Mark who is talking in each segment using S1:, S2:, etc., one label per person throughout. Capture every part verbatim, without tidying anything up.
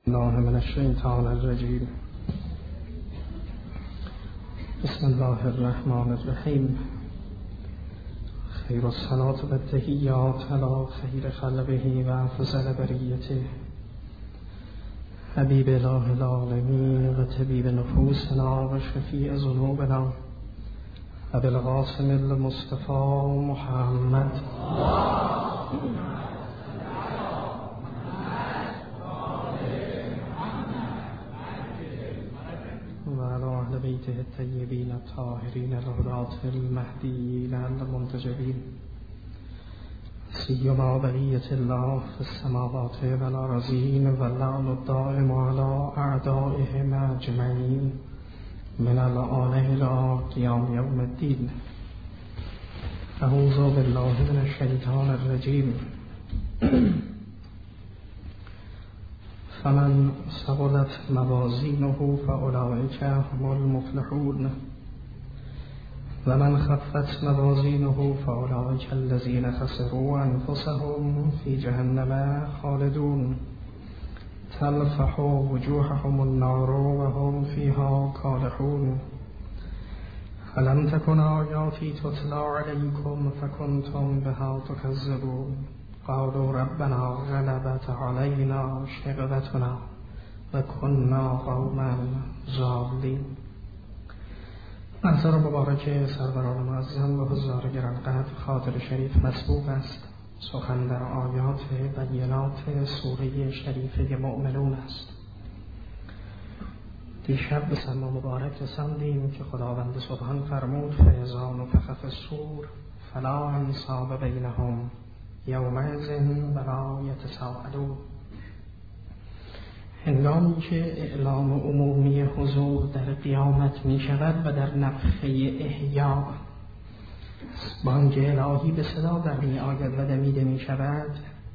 S1: الله من الشیطان الرجیم. بسم الله الرحمن الرحیم. خیر الصلاة و التحیات علی خیر خلقه و افضل بریته حبیب اله العالمین و طبیب نفوسنا و شفیع ذنوبنا ابی القاسم المصطفى محمد و علی اهل بیته الطیبین الطاهرین الهداة المهدیین المنتجبین سیما بقیة الله في السماوات والأرضین واللعن الدائم على أعدائهم أجمعین من الآن إلى قیام یوم الدین. اعوذ بالله من الشیطان الرجیم. فمن ثقلت موازینه فأولئک هم المفلحون و من خفت موازینه فأولئک الذین خسروا أنفسهم فی جهنم خالدون تلفح وجوههم النار وهم فیها کالحون ألم تكن آیاتی تتلی علیکم فکنتم بها تکذبون قالوا ربنا غلبت علينا شقوتنا و كنا قوما ضالين. منظر مبارک سروران معظم و حضار گرانقدر خاطر شریف مسبوق است. سخن در آیات بینات سوره شریفه مؤمنون است. دیشب به سما مبارک رساندیم که خداوند سبحان فرمود فاذا نفخ فی الصور فلا انساب بینهم یومئذ ولا یتساءلون. هنگامی که اعلام عمومی حضور در قیامت می شود و در نفخه احیا بانگ الهی به صدا در می آید و دمیده می شود،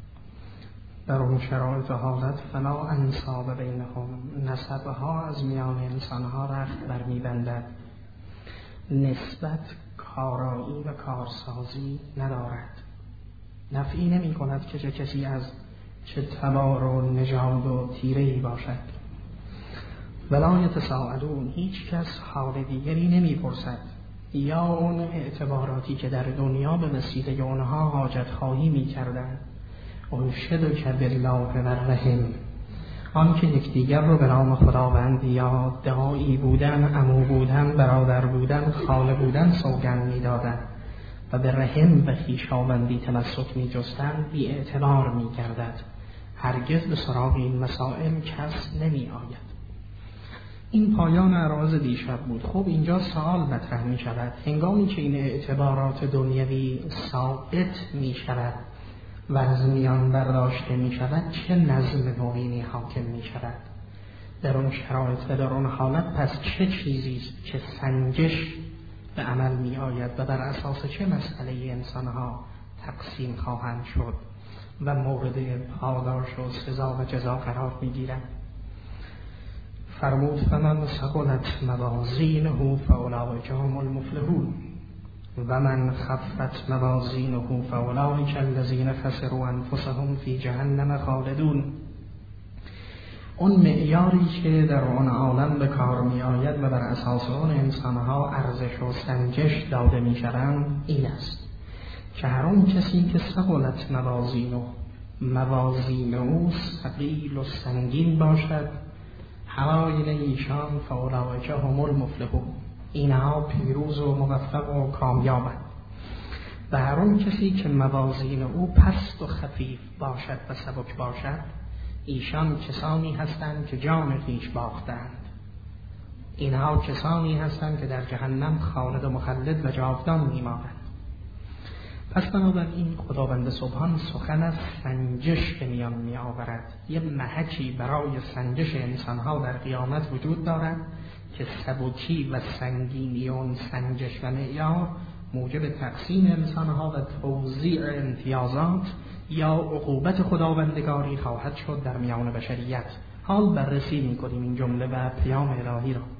S1: در اون شرایط حالت فلا انساب بینهم، نسبها از میان انسانها رخت بر می بندد، نسبت کارایی و کارسازی ندارد. نفعی نمی کند که چه کسی از چه تبار و نژاد و تیره‌ای باشد. ولا یتساءلون، هیچ کس حال دیگری نمی پرسد یا اون اعتباراتی که در دنیا به وسیله اونها حاجت خواهی می کردن. انشدک بالله و الرحم، آن که یکدیگر رو به نام خداوند یا دایی بودن، عمو بودن، برادر بودن، خاله بودن سوگند می دادن و به رحم و خویشاوندی تمسک می جستند بی اعتبار می گردد. هرگز به سراغ این مسائل کس نمی آید. این پایان عرض دیشب بود. خب اینجا سوال مطرح می شود، هنگامی که این اعتبارات دنیوی ثابت می شود و از میان برداشته می شود، چه نظم نوینی حاکم می شود در اون شرایط و در اون حالت؟ پس چه چیزی است که سنجش به عمل می آید و بر اساس چه مسئله انسانها تقسیم خواهند شد و مورد پاداش و سزا و جزا قرار می گیرند؟ فرمود فمن ثقلت موازینه فاولئک هم المفلحون و من خفت موازینه فاولئک الذین خسروا انفسهم فی جهنم خالدون. اون معیاری که در آن عالم به کار می آید و بر اساس آن انسانها ارزش و سنجش داده می شوند این است که هر اون کسی که ثقلت موازینه، موازین او ثقیل و سنگین باشد، حوایل ایشان فاولئک هم المفلحون، اینها پیروز و موفق و کامیابند. و هر اون کسی که موازین او پست و خفیف باشد و سبک باشد، ایشان کسانی هستند که جان خویش باختند. اینها کسانی هستند که در جهنم خالد و مخلد و جاودان میمانند. پس بنابراین خداوند سبحان سخن از سنجش به میان می آورد. یه محکی برای سنجش انسانها در قیامت وجود دارد که سبکی و سنگینی اون سنجش و معیار موجب تقسیم انسانها و توزیع امتیازات یا عقوبت خداوندگاری خواهد شد در میان بشریت. حال بررسی می کنیم این جمله و پیام الهی را.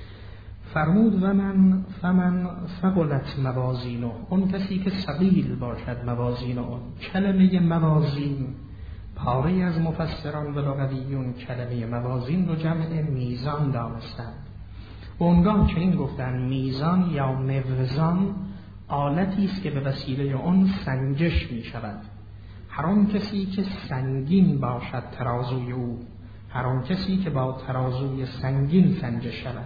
S1: فرمود و من فمن ثقلت موازینه، اون کسی که ثقیل باشد موازین اون. کلمه موازین پاره از مفسران و لغویون کلمه موازین رو جمع میزان دانستند. اونگاه چنین گفتن میزان یا موزان آلتی است که به وسیله آن سنجش می شود. هر آن کسی که سنگین باشد ترازوی او، هر آن کسی که با ترازوی سنگین سنجش شود.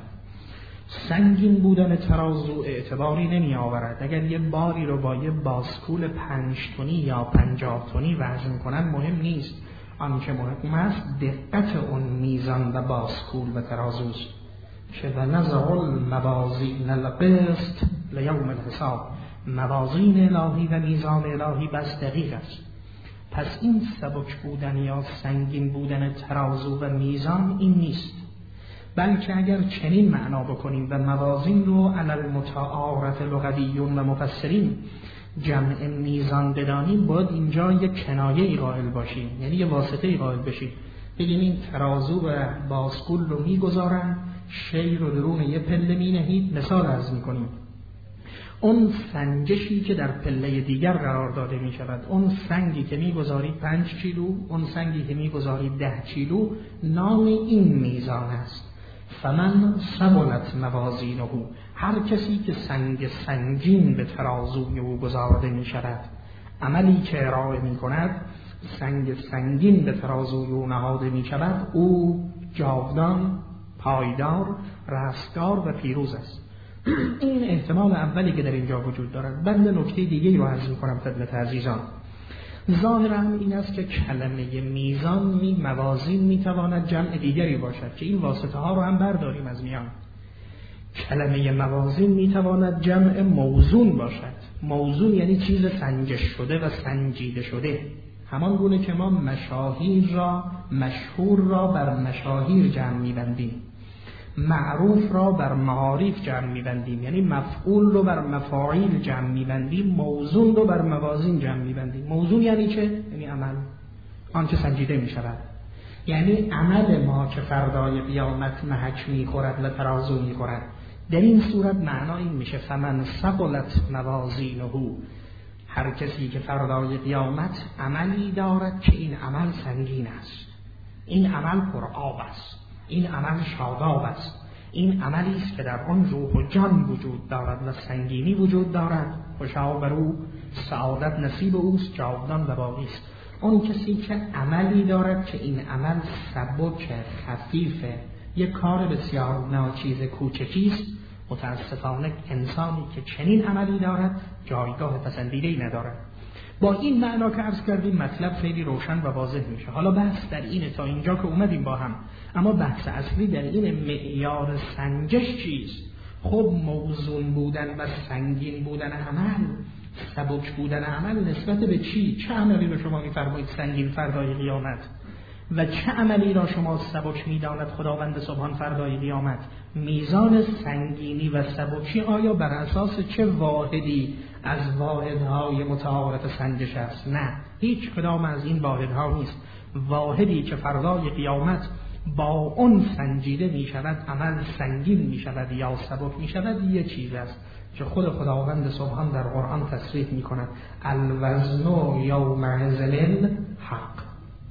S1: سنگین بودن ترازو اعتباری نمی آورد. اگر یه باری رو با یه باسکول پنج تنی یا پنجاه تنی وزن کنن مهم نیست. آنچه مهم است دقت اون میزان و باسکول و ترازوست. که و نزع الموازین القسط لیوم الحساب، موازین الهی و میزان الهی بس دقیق است. پس این سبک بودن یا سنگین بودن ترازو و میزان این نیست، بلکه اگر چنین معنا بکنیم و موازین رو علی المتعارف لغویون و مفسرین جمع میزان بدانیم، باید اینجا یک کنایه ای قائل باشیم، یعنی یه واسطه ای قائل بشیم. بگیم این ترازو و باسکول رو میگذارن، شی رو درون یه پله می نهید. مثال عرض می کنیم، اون سنجشی که در پله دیگر قرار داده می شود، اون سنگی که می گذارید پنج کیلو، اون سنگی که می گذارید ده کیلو، نام این میزان است. فمن ثقلت موازینه، هر کسی که سنگ سنگین به ترازوی او گذارده می شود، عملی که ارائه می کند سنگ سنگین به ترازوی او نهاده می شود، او جاودان، پایدار، رستگار و پیروز است. این احتمال اولی که در اینجا وجود دارد. بنده نکته دیگه رو عرض می‌کنم خدمت عزیزان. ظاهرا این است که کلمه میزان می موازین میتواند جمع دیگری باشد که این واسطه ها رو هم برداریم از میان. کلمه موازین میتواند جمع موزون باشد. موزون یعنی چیز سنجش شده و سنجیده شده، همان گونه که ما مشاهیر را مشهور را بر مشاهیر جمع میبندیم، معروف را بر معارف جمع میبندیم، یعنی مفعول رو بر مفاعیل جمع میبندیم، موزون رو بر موازین جمع میبندیم. موزون یعنی چه؟ یعنی عمل، آنچه سنجیده میشود، یعنی عمل ما که فردای قیامت محک میخورد و ترازو میخورد. در این صورت معنا این میشه فمن ثقلت موازینه، هر کسی که فردای قیامت عملی دارد که این عمل سنگین است، این عمل پرآب است، این عمل شاداب است، این عملی است که در آن روح و جان وجود دارد و سنگینی وجود دارد، خوشا بر او، سعادت نصیب اوست، جاودان و باقی است. اون کسی که عملی دارد که این عمل سبک، خفیفه، یک کار بسیار ناچیز کوچکی است، متاسفانه انسانی که چنین عملی دارد جایگاه پسندیده‌ای ندارد. با این معنا که عرض کردیم مطلب خیلی روشن و واضح میشه. حالا بحث در اینه تا اینجا که اومدیم با هم، اما بحث اصلی در این معیار سنجش چیست؟ خب موزون بودن و سنگین بودن عمل، سبک بودن عمل نسبت به چی؟ چه عملی رو شما میفرمایید سنگین فردای قیامت و چه عملی را شما سبک میداند خداوند سبحان فردای قیامت؟ میزان سنگینی و سبکی آیا بر اساس چه واحدی از واحدهای متعارف سنجش است؟ نه، هیچ کدام از این واحدها نیست. واحدی که فردای قیامت با اون سنجیده می شود، عمل سنگین می شود یا سبک می شود، یه چیز است که خود خداوند سبحان در قرآن تصریح می کند: الوزن یومئذ الحق.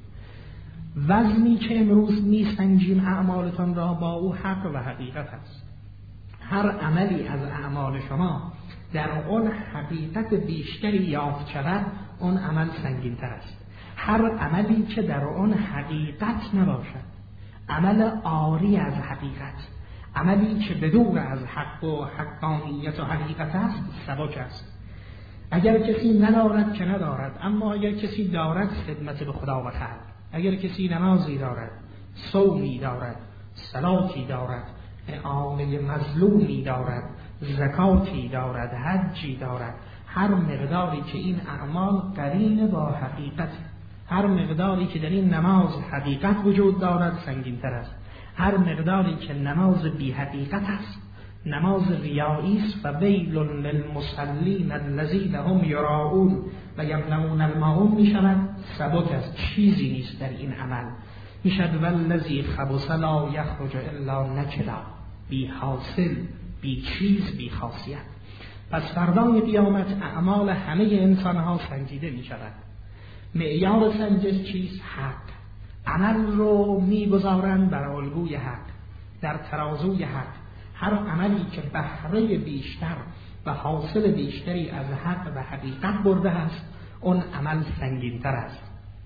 S1: وزنی که امروز می سنجیم اعمالتان را با او حق و حقیقت است. هر عملی از اعمال شما در اون حقیقت بیشتری یافت شود، اون عمل سنگین تر است. هر عملی که در اون حقیقت نباشد، عمل عاری از حقیقت، عملی که بدور از حق و حقانیت و حقیقت است، سبک است. اگر کسی ندارد که ندارد، اما اگر کسی دارد خدمت به خدا و خلق، اگر کسی نمازی دارد، صومی دارد، صلاتی دارد، اعانه مظلومی دارد، زکاتی دارد، حجی دارد، هر مقداری که این اعمال قرین با حقیقت، هر مقداری که در این نماز حقیقت وجود دارد سنگین تر است. هر مقداری که نماز بی حقیقت است، نماز ریایی است، و ویل للمصلین الذین هم یراؤون و یمنعون الماعون می شود، سبک است، چیزی نیست در این عمل. می شود والذی خبث لا یخرج الا نکدا، بی حاصل، بی چیز، بی خاصیت. پس فردای قیامت اعمال همه انسانها سنجیده می شود. معیار سنجش چیست؟ حق. عمل رو میگذارن بر الگوی حق، در ترازوی حق. هر عملی که بهره بیشتر و حاصل بیشتری از حق و حقیقت برده است، اون عمل سنگین‌تر است.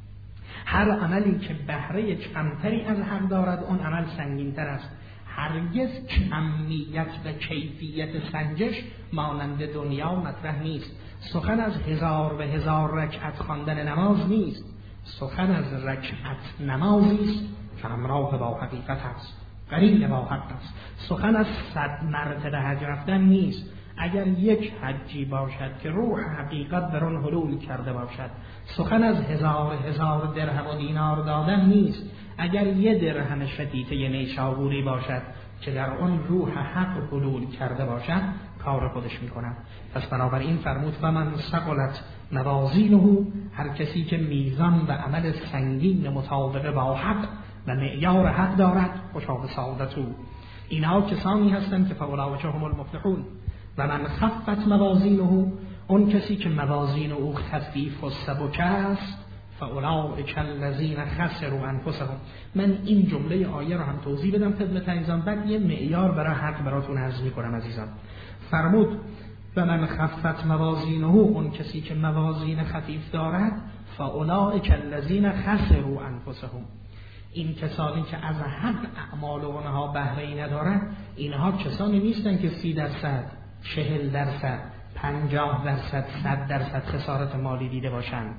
S1: هر عملی که بهره کمتری از حق دارد، اون عمل سنگین‌تر است. هرگز کمیت و کیفیت سنجش مانند دنیا مطرح نیست. سخن از هزار و هزار رکعت خواندن نماز نیست، سخن از رکعت نمازی است که همراه با حقیقت است، قرین با حق است. سخن از صد مرتبه حج رفتن نیست. اگر یک حجی باشد که روح حقیقت در آن حلول کرده باشد، سخن از هزار هزار درهم و دینار دادن نیست. اگر یک درهم شتیته نیشابوری باشد که در آن روح حق حلول کرده باشد، کار خودش میکنند. پس بنابراین فرمود و من ثقلت موازینه، هر کسی که میزان و عمل سنگین مطابق با حق و معیار حق دارد، خوشا به سعادت او. اینها کسانی هستند که فاولئک هم المفلحون. و من خفت موازینه، اون کسی که موازین او خفیف و سبک است، فاولئک الذین خسروا انفسهم. من این جمله آیه رو هم توضیح بدم خدمت عزیزان، بعد یه معیار برای حق براتون عرض می‌کنم عزیزان. فرمود و من خفت موازینه، اون کسی که موازین خفیف دارد، فاولئک الذین خسروا انفسهم. این کسانی که از حق اعمال اونها بهره‌ای ندارند، اینها کسانی نیستن که سی درصد، چهل درصد، پنجاه درصد، صد درصد خسارت مالی دیده باشند.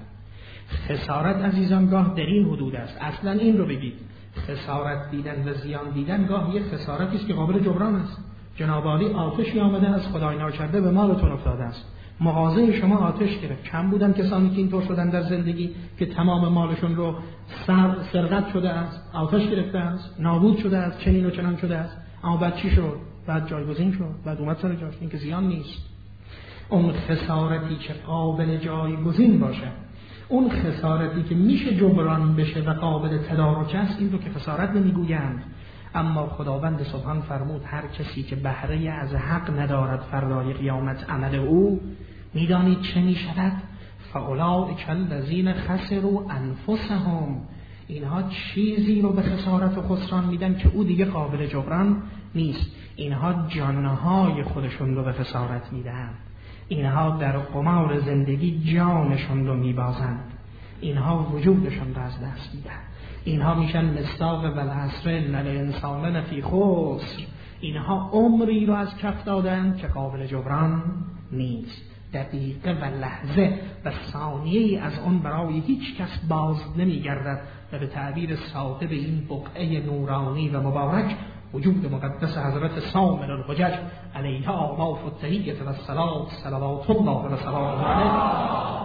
S1: خسارت عزیزان گاه در این حدود است. اصلا این رو بگید، خسارت دیدن و زیان دیدن گاه یک خسارتی است که قابل جبران است. جناب عالی آتشی آمده از خدای ناکرده به مالتون افتاده است، مغازه شما آتش گرفت. کم بودن کسانی که اینطور شدن در زندگی که تمام مالشون رو سر سرقت شده است، آتش گرفته است، نابود شده است، چنین و چنان شده است. اما بعد چی شد؟ بعد جایگزین شد، بعد اومد سر جاش. این که زیان نیست. اون خسارتی که قابل جایگزین باشه، اون خسارتی که میشه جبران بشه و قابل تدارک است، این رو که خسارت نمیگویند. اما خداوند سبحان فرمود هر کسی که بهره از حق ندارد فردای قیامت عمل او، میدانید چه میشود؟ فاولئک الذین خسروا انفسهم. اینها چیزی رو به خسارت و خسران میدن که او دیگه قابل جبران نیست. اینها جانهای خودشون رو به خسارت میدن. اینها در قمار زندگی جانشون رو میبازند. اینها وجودشون رو از دست میدن. اینها میشن مصداق والعصر ان الانسان لفی خسر. اینها عمری رو از کف دادن که قابل جبران نیست. دقیقه و لحظه و ثانیه‌ای از اون برای هیچ کس باز نمیگردد و به تعبیر صاحب این بقعه نورانی و مبارک، وجود مقدس حضرت سامر الحجج علیها آلاف التحیة و الصلاة صلوات الله و سلامه علیه.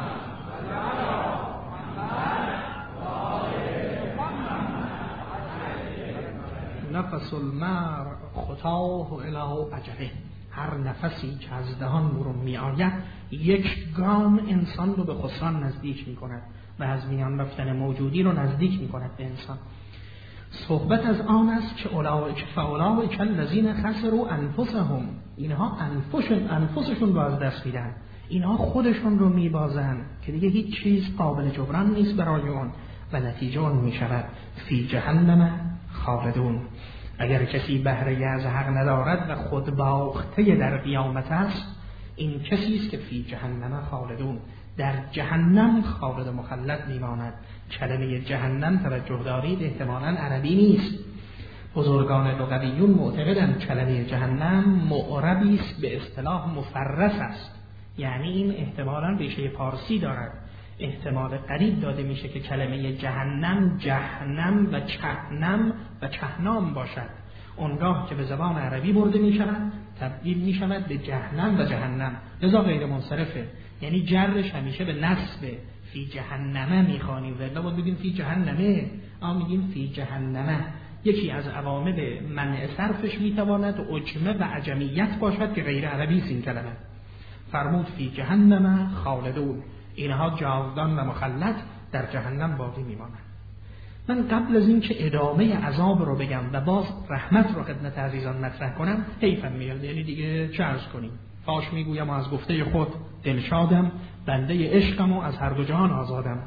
S1: نفس المرء خطاه الی اجله. هر نفسی که از دهان برون می آید یک گام انسان رو به خسران نزدیک می کند و از میان رفتن موجودی رو نزدیک می کند به انسان. صحبت از آن است که اولئک فاولئک الذین خسروا انفسهم. اینها انفسشون انفسشون رو از دست میدن، اینها خودشون رو میبازن که دیگه هیچ چیز قابل جبران نیست برای اون و نتیجه اون می شود فی جهنم خالدون. اگر کسی بهره از حق ندارد و خود باخته در قیامت است، این کسی است که فی جهنم خالدون، در جهنم خالد مخلد میماند. کلمه جهنم توجه دارید احتمالاً عربی نیست. بزرگان لغویون معتقدند کلمه جهنم معربی است به اصطلاح مفرس است، یعنی این احتمالاً ریشه پارسی دارد. احتمال قریب داده میشه که کلمه جهنم جهنم و چهنم و چهنام باشد. اونگاه که به زبان عربی برده میشود تبدیل میشود به جهنم و جهنم، لذا غیر منصرفه. یعنی جرش همیشه به نصب فی جهنمه میخوانیم، ولی باید بگیم فی جهنمه، اما میگیم فی جهنمه. یکی از عوامل منع صرفش میتواند عجمه و عجمیت باشد که غیر عربی است این کلمه. فرمود فی جهنم خالدون، اینها جاودان و مخلد در جهنم باقی میمانند. من قبل از این که ادامه عذاب رو بگم و باز رحمت رو خدمت عزیزان مطرح کنم حیفم میاد، یعنی دیگه چه عرض کنیم. فاش میگویم و از گفته خود دلشادم، بنده عشقم و از هر دو جهان آزادم.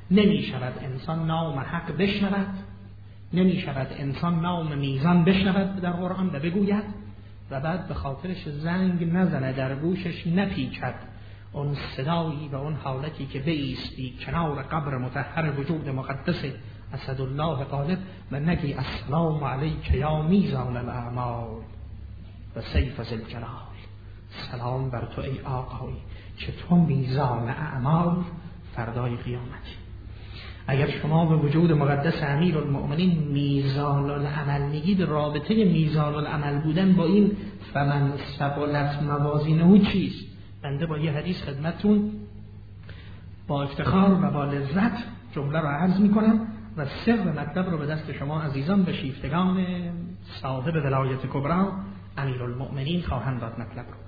S1: نمی شود انسان نام حق بشنود، نمی شود انسان نام میزان بشنود در قرآن و بگوید و بعد به خاطرش زنگ نزنه، در گوشش نپیچد اون صدایی و اون حالتی که بایستی کنار قبر مطهر وجود مقدس اسدالله غالب و نگی السلام علیک یا میزان الاعمال و سیف ذوالجلال، سلام بر تو ای آقایی که تو میزان اعمال فردای قیامتی. اگر شما به وجود مقدس امیرالمؤمنین میزان العمل میگید، رابطه میزان العمل بودن با این فمن ثقلت موازینه چیست؟ بنده با یه حدیث خدمتون با افتخار و با لذت جمله رو عرض میکنم و سر مطلب رو به دست شما عزیزان به شیفتگان صاحب ولایت کبری امیرالمؤمنین خواهند داد. مطلب رو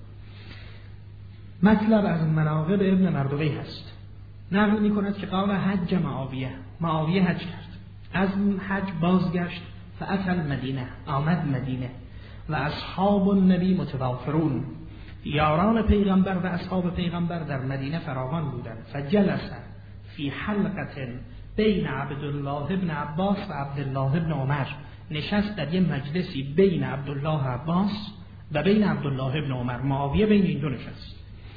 S1: مطلب از مناقب ابن مردوی هست. نقل می کند که قال حج معاویه، معاویه حج کرد، از حج بازگشت فأتی المدینه، آمد مدینه و اصحاب النبی متوافرون، یاران پیغمبر و اصحاب پیغمبر در مدینه فراوان بودند. فجلس فی حلقه بین عبدالله ابن عباس و عبدالله ابن عمر، نشست در یه مجلسی بین عبدالله عباس و بین عبدالله ابن عمر، معاویه بین این دو نشست.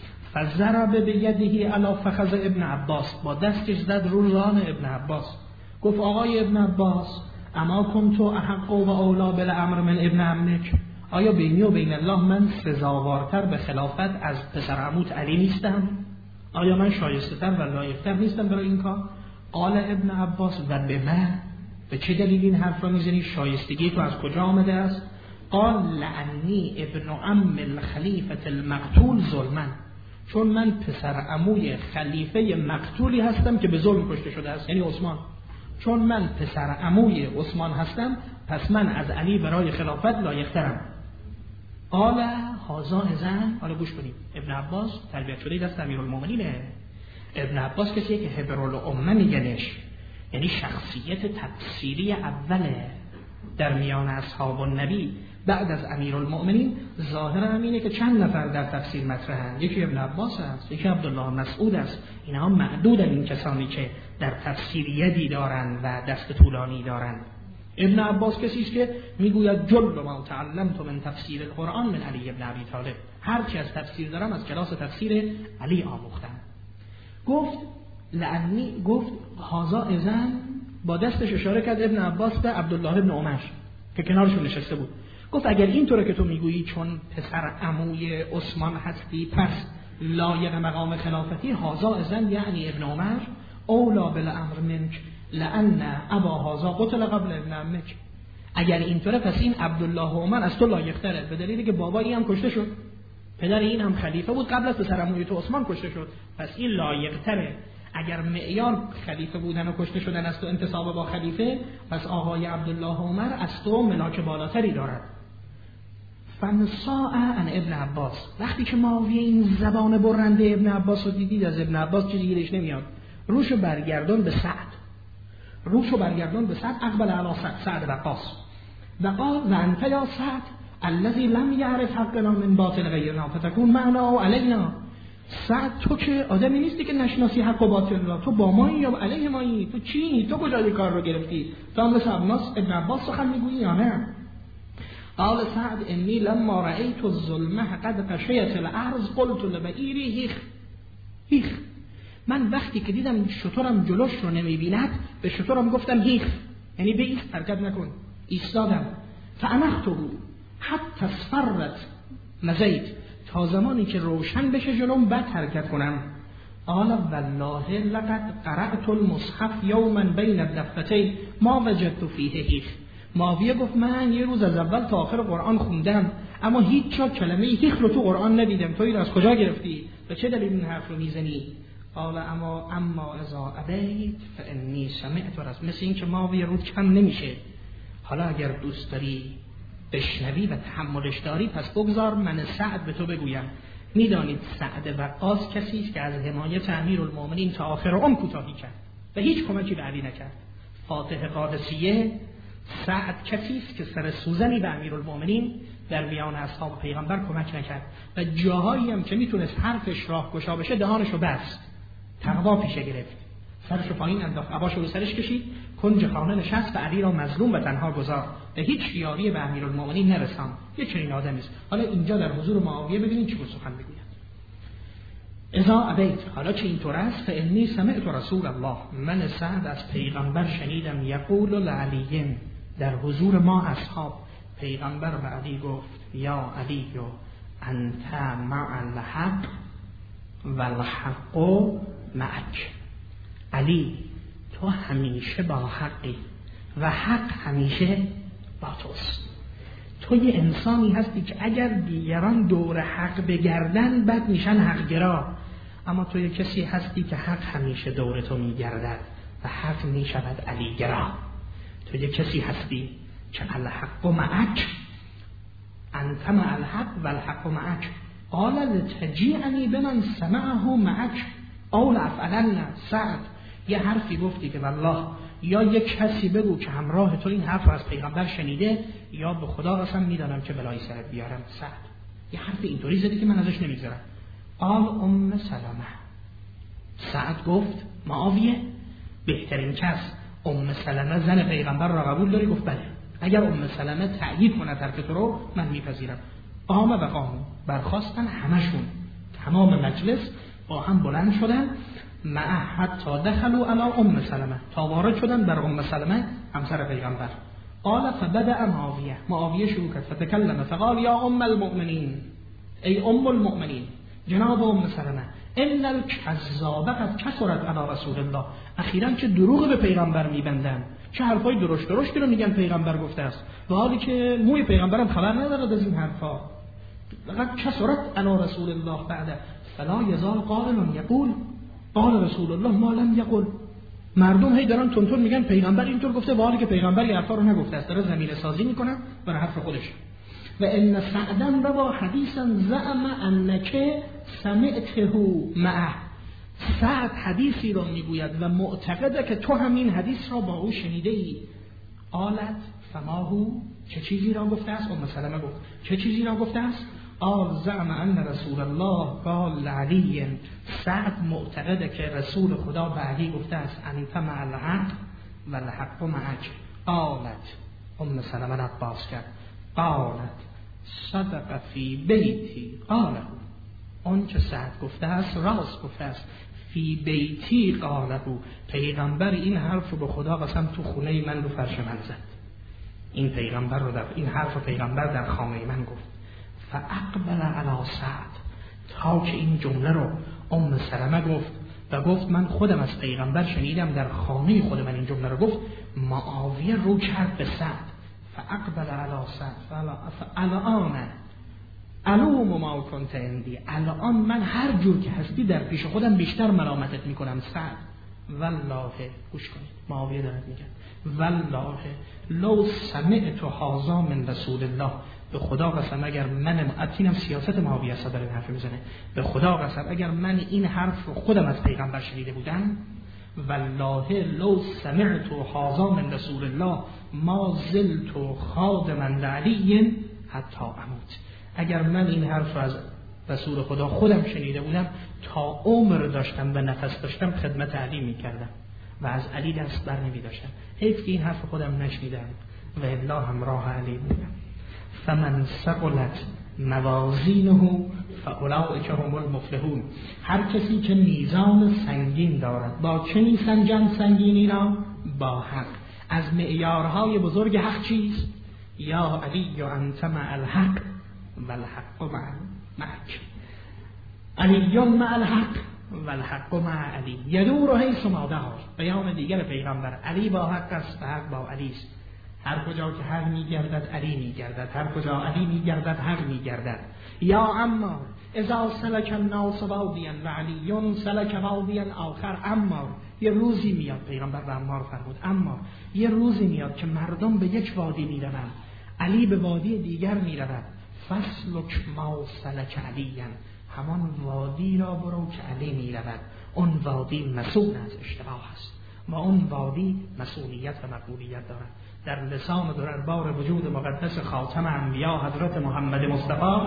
S1: فضرب بیدهی علی فخذ ابن عباس، با دستش زد رو ران ابن عباس، گفت آقای ابن عباس اما کنتو احق و اولا بالامر من ابن عمک، آیا بینی و بین الله من سزاوارتر به خلافت از پسر عموت علی نیستم؟ آیا من شایسته تر و لایق‌تر نیستم برای این کار؟ قال ابن عباس و به من، به چه دلیل این حرف را میزنی؟ شایستگی تو از کجا آمده است؟ قال لعنی ابن عم الخلیفه المقتول ظلما، چون من پسر عموی خلیفه مقتولی هستم که به ظلم کشته شده است، یعنی عثمان. چون من پسر عموی عثمان هستم پس من از علی برای خلافت لایق‌ترم. قال هذا اذن، حالا گوش کنید، ابن عباس تربیت شده دست امیرالمومنینه. ابن عباس کسیه که حبرالامه میگنش، یعنی شخصیت تفسیری اوله در میان اصحاب النبی بعد از امیرالمؤمنین. ظاهر همینه که چند نفر در تفسیر مطرحن، یکی ابن عباس است، یکی عبدالله مسعود است. اینها معدودن این کسانی که در تفسیر یدی دارن و دست طولانی دارن. ابن عباس کسی است که میگوید جل ما تعلمت من تفسیر القرآن من علی ابن ابی طالب، هر چی از تفسیر دارم از کلاس تفسیر علی آموختم. گفت لعنی، گفت هذا اذن، با دستش اشاره کرد ابن عباس به عبدالله ابن عمر که کنارشون نشسته بود. گفت اگر اینطوره که تو میگویی چون پسر عموی عثمان هستی پس لایق مقام خلافتی، هذا اذن یعنی ابن عمر اولا بالامر منک لان ابا هذا قتل قبل ابن عمک. اگر اینطوره پس این عبدالله عمر از تو لایق‌تره، به دلیلی که بابای هم کشته شد، پدر این هم خلیفه بود قبل از پسر عموی تو عثمان کشته شد، پس این لایق‌تره. اگر معیار خلیفه بودن و کشته شدن است و انتصاب با خلیفه، پس آقای عبدالله عمر از تو ملاک بالاتری دارد. فنساء عن ابن عباس، وقتی که معاویه این زبان برنده ابن عباس رو دیدید، از ابن عباس چیزی گیرش نمیاد، روشو برگردون به سعد، روشو برگردون به سعد، اقبل علی سعد، سعد وقاص و قال و انت یا سعد الذي لم يعرف حقنا من باطل غیرنا فتكون معنا و علینا. سعد تو که آدمی نیستی که نشناسی حق و باطل را، تو با مایی یا علیه مایی، تو چی؟ تو کجا این کار رو گرفتی؟ تو هم مثل ابن عباس سخن میگویی یا نه؟ قال سعد انی لما رأیت الظلمه قد غشیت الارض قلت لبعیری هیخ هیخ، من وقتی که دیدم شترم جلوش رو نمیبیند به شترم گفتم هیخ، یعنی بیست، حرکت نکن، ایستادم. فانخته حتی اصفرت مزید، تا زمانی که روشن بشه جلوم بعد حرکت کنم. قال والله لقد قرأت المصحف یوما بین الدفتین ما وجدت فیه هیخ. معاویه گفت من یه روز از اول تا آخر قرآن خوندم اما هیچ جا کلمه هیخ رو تو قرآن ندیدم، تو این از کجا گرفتی؟ به چه دلیل این حرف رو میزنی؟ قال اما اما اذا ابیت فانی سمعت رسول، مثل این که معاویه رود کم نمیشه، حالا اگر دوست داری بشنوی و تحملش داری پس بگذار من سعد به تو بگویم. میدانید سعد وقاص کسی است که از حمایت امیرالمومنین تا آخر عمر کوتاهی کرد و هیچ کمکی به علی نکرد. فاتح قادسیه سعد کسی است که سر سوزنی به امیرالمومنین در میان اصحاب پیغمبر کمک نکرد و جاهایی هم که میتونست حرفش راهگشا بشه دهانشو بست، تقوا پیشه گرفت. سرشو پایین انداخت، عباشو رو سرش کشید، کنج خانه نشست و علی را مظلوم و تنها گذار، به هیچ یاری به امیرالمومنین نرساند. یه چنین آدمی است. حالا اینجا در حضور معاویه ببینید چه سخن میگوید. اذا ابیت، حالا که اینطور است، فانی سمعت رسول الله، من سعد از پیغمبر شنیدم، یقول لعلی، در حضور ما اصحاب پیغمبر به علی گفت، یا علی انت مع الحق والحق معک. علی تو همیشه با حقی و حق همیشه با توست. تو یه انسانی هستی که اگر دیگران دور حق بگردن بد میشن حق گرا، اما تو یه کسی هستی که حق همیشه دور تو میگردد و حق میشود علی گرا. تو یه کسی هستی که الحق معک، انت مع الحق والحق معک. قال لتجیعنی بمن سمعه معک او لافعلن. سعد یه حرفی گفتی که والله یا یک کسی بگو که همراه تو این حرف از پیغمبر شنیده، یا به خدا قسم میدانم که بلایی سرت بیارم. سعد یه حرف اینطوری زدی که من ازش نمیگذرم. قال ام سلمه. سعد گفت معاویه بهترین کس ام سلمه زن پیغمبر را قبول داری؟ گفت بله، اگر ام سلمه تأیید کنه حرف تو رو من میپذیرم. قام و قامو، برخواستن همشون، تمام مجلس با هم بلند شدن، مع حتی دخلوا علی ام سلمه، تا وارد شدن بر ام سلمه همسر پیغمبر. قال فبدأ معاویه، معاویه شروع کرد فتکلم فقال یا ام المؤمنین، ای ام المؤمنین جناب ام سلمه، ان الکذاب قد کثرت علی رسول الله. اخیراً چه دروغ به پیغمبر میبندن، چه حرفای درشت درشتی رو میگن پیغمبر گفته است، و حالی که موی پیغمبرم خبر ندارد از این حرفا. لقد کثرت علی رسول الله بعد فلا یزال قائل یقول قال رسول الله ما لم یقل. مردم هی دارن تونتون میگن پیغمبر اینطور گفته، و حالی که پیغمبر این حرفا رو نگفته است، داره زمینه سازی میکنه برای حرف خودش. و ان سعدا روا حدیثا زعم انک سمعته معه. سعد حدیثی را میگوید و معتقده که تو همین حدیث را با او شنیده ای. قالت فماهو، چه چیزی را گفته است؟ ام سلمه گفت چه چیزی را گفته است؟ قال زعم ان رسول الله قال لعلی. سعد معتقده که رسول خدا به علی گفته است انت مع الحق و الحق معک. قالت، ام سلمه را باز کرد، قالت صدق فی بیتی قاله، اون که سعد گفته است راست گفته است. فی بیتی قاله، پیغمبر این حرف رو به خدا قسم تو خونه من رو فرش من زد. این پیغمبر رو در این حرف رو پیغمبر در خانه من گفت. فاقبل علی سعد، تا که این جمله رو ام سلمه گفت و گفت من خودم از پیغمبر شنیدم، در خانه خود من این جمله رو گفت، معاویه رو کرد به سعد. فاقبل علی سعد فالآن علوم ما کنت عندی، الان من هر جور که هستی در پیش خودم بیشتر ملامتت میکنم سعد. والله، گوش کنید معاویه دارد میگه، والله لو سمعت هذا من رسول الله، به خدا قسم اگر من، اتینم سیاست معاویه است داره این حرف میزنه، به خدا قسم اگر من این حرف رو خودم از پیغمبر شنیده بودم، والله لو سمعت هذا من رسول الله ما زلت خادما لعلی حتی اموت. اگر من این حرف رو از رسول خدا خودم شنیده بودم تا عمر داشتم و نفس داشتم خدمت علی میکردم و از علی دست بر نمی داشتم. حیف که این حرف خودم نشنیدم و الا همراه علی بودم. فمن ثقلت موازینه فاولئک هم المفلحون. هر کسی که میزان سنگین دارد، با چه میسنجند سنگینی را؟ با حق. از معیارهای بزرگ حق چیست؟ یا علی انت مع الحق و الحق معک. علی مع الحق و الحق مع علی یدور حیث ما دار. بیان دیگر پیغمبر، علی با حق است و حق با علی است. هر کجا که حق میگردد علی میگردد، هر کجا علی میگردد حق میگردد. یا اما اذا سلک الناس وادیا و علی سلک وادیا آخر. اما یه روزی میاد، پیغمبر به عمار فرمود، اما یه روزی میاد که مردم به یک وادی میروند، علی به وادی دیگر میرود. فسلک ما سلک علیاً، همان وادی را برو که علی میرود. اون وادی مسئول از اشتباه است و اون وادی مسئولیت و مقبولیت دارد. در لسان و در بار وجود مقدس خاتم انبیا حضرت محمد مصطفی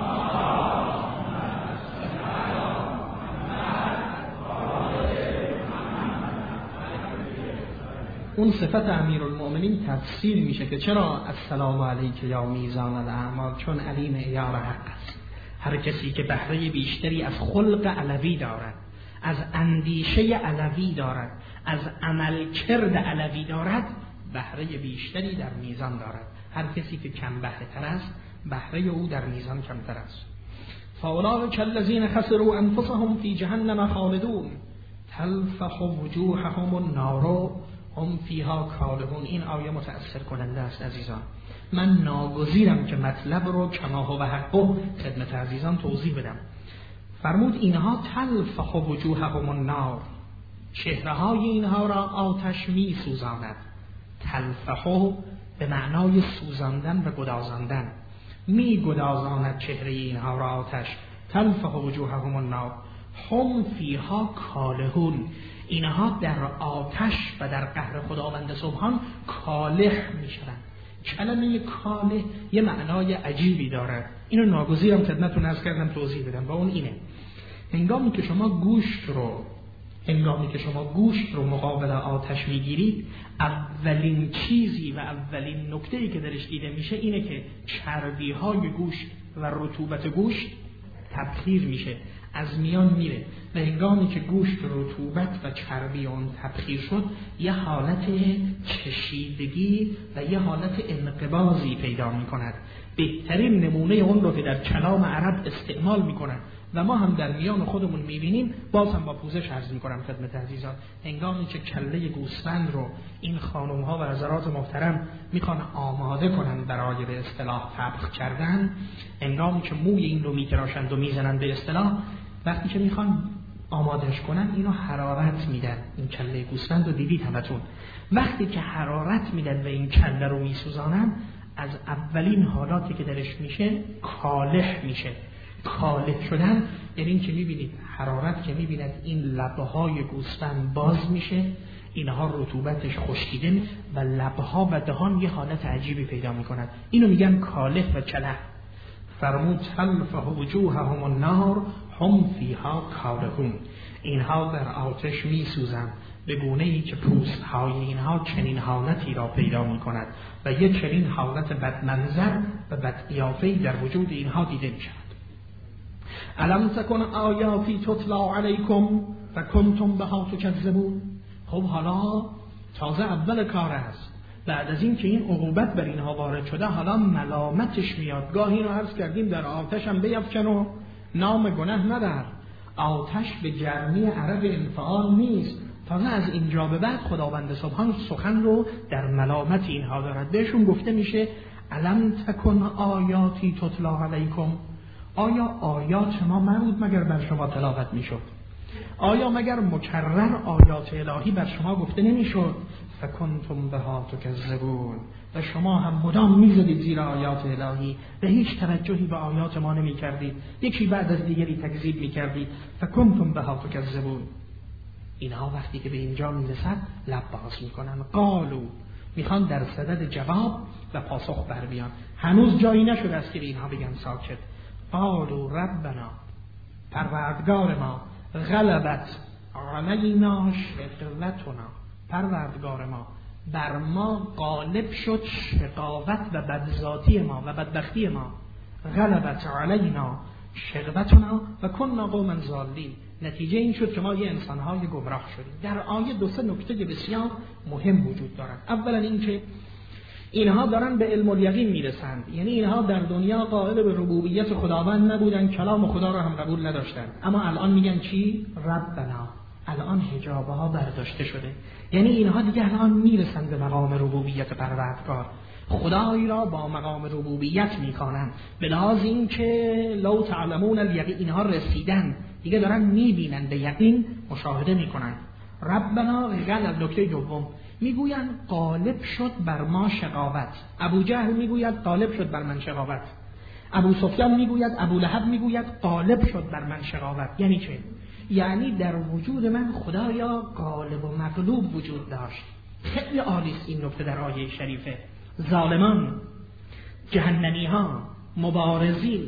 S1: اون صفت امیرالمؤمنین تفسیر میشه که چرا السلام علیک یا میزان الاعمال، چون علی معیار حق است. هر کسی که بهره بیشتری از خلق علوی دارد، از اندیشه علوی دارد، از عملکرد علوی دارد، بهره بیشتری در میزان دارد. هر کسی که کم بهره تر است، بهره او در میزان کمتر است. فاولئک الذین خسروا انفسهم فی جهنم خالدون تلفح وجوههم النار هم فیها کالحون. این آیه متأثر کننده است عزیزان. من ناگزیرم که مطلب رو کما هو حقه خدمت عزیزان توضیح بدم. فرمود اینها تلفح وجوههم النار، چهره های اینها را آتش می سوزاند. تلفح به معنای سوزاندن و گدازاندن، می گدازاند چهره اینها را آتش. تلفح وجوههم النار هم فیها کالحون، اینها در آتش و در قهر خداوند سبحان کالح می شوند. کلمه کالح یه معنای عجیبی داره، اینو ناگزیرم خدمتتون عرض کردم توضیح بدم، و اون اینه هنگامی که شما گوشت رو هنگامی که شما گوشت رو مقابل آتش میگیرید، اولین چیزی و اولین نکته‌ای که درش دیده میشه اینه که چربی‌های گوشت و رطوبت گوشت تبخیر میشه، از میان میره. و هنگامی که گوشت رطوبت و چربی اون تبخیر شد، یه حالت کشیدگی و یه حالت انقباضی پیدا میکند. بهترین نمونه اون رو که در کلام عرب استعمال میکنن و ما هم در میان خودمون میبینیم، باز هم با پوزش عرض میکنم خدمت عزیزان، هنگامی که کله گوسفند رو این خانم ها و حضرات محترم میخوان آماده کنن برای به اصطلاح طبخ کردن، هنگامی که موی این رو میتراشند و میزنن به اصطلاح، وقتی که میخوان آمادهش کنن اینو حرارت میدن. این کله گوسفند رو دیدید همتون، وقتی که حرارت میدن و این کله رو میسوزانن، از اولین حالاتی که درش میشه کالح میشه. کالح شدن یعنی این که میبینید حرارت که میبیند این لبهای گوسفند باز میشه، اینها رطوبتش خشکیده و لبها و دهان یه حالت عجیبی پیدا میکند. اینو میگن کالح و کلح. فرمود تلفح وجوههم النار هم فیها کالحون، اینها در آتش میسوزند به گونه ای که پوست های اینها چنین حالتی را پیدا می کند و یک چنین حالت بدمنظر و بدقیافه‌ای در وجود اینها دیده می شود. الم تکن آیاتی تتلا علیکم فکنتم بها تکذبون. خب حالا تازه اول کار است، بعد از این که این عقوبت بر اینها وارد شده، حالا ملامتش میاد. گاهی رو عرض کردیم در آتش هم بیفکن و نام گناه ندار. آتش به گرمی عرب انفعال نیست. تازه از اینجا به بعد خداوند سبحان سخن رو در ملامت اینها دارد. بهشون گفته میشه الم تکن آیاتی تتلا علیکم، آیا آیات ما نبود مگر بر شما تلاوت میشد؟ آیا مگر مکرر آیات الهی بر شما گفته نمیشد؟ فکنتم بها تکذبون، و شما هم مدام میزدید زیر آیات الهی و هیچ توجهی به آیات ما نمی کردید، یکی بعد از دیگری تکذیب می کردید. فکنتم بها تکذبون. اینها وقتی که به اینجا میرسد لب باز میکنن، قالو، میخوان در صدد جواب و پاسخ بر بیان. هنوز جایی نشده است که اینها بگن ساکت. قالو ربنا، پروردگار ما، غلبت علینا شقوتنا، پروردگار ما بر ما غالب شد شقاوت و بدذاتی ما و بدبختی ما. غلبت علینا شقوتنا و کنا قوما ضالین. نتیجه این شد که ما یه انسان‌های گمراه شدیم. در آیه دو سه نکته بسیار مهم وجود دارد. اولا این که اینها دارن به علم الیقین میرسند، یعنی اینها در دنیا قائل به ربوبیت خداوند نبودن، کلام خدا را هم قبول نداشتن، اما الان میگن چی؟ ربنا. الان حجابه ها برداشته شده، یعنی اینها دیگه الان میرسند به مقام ربوبیت پروردگار. خدایی را با مقام ربوبیت میخوانند، به لحاظ این که لو تعلمون الیقین، اینها رسیدن دیگه، دارن میبینن، به یقین مشاهده میکنن. ربنا غلب. نکته دوم میگویند غالب شد بر ما شقاوت. ابو جهل میگوید غالب شد بر من شقاوت، ابو سفیان میگوید، ابو لهب میگوید غالب شد بر من شقاوت. یعنی چه؟ یعنی در وجود من خدایا غالب و مغلوب وجود داشت. خیلی عالی است این نکته در آیه شریفه. ظالمان، جهنمی ها، مبارزین،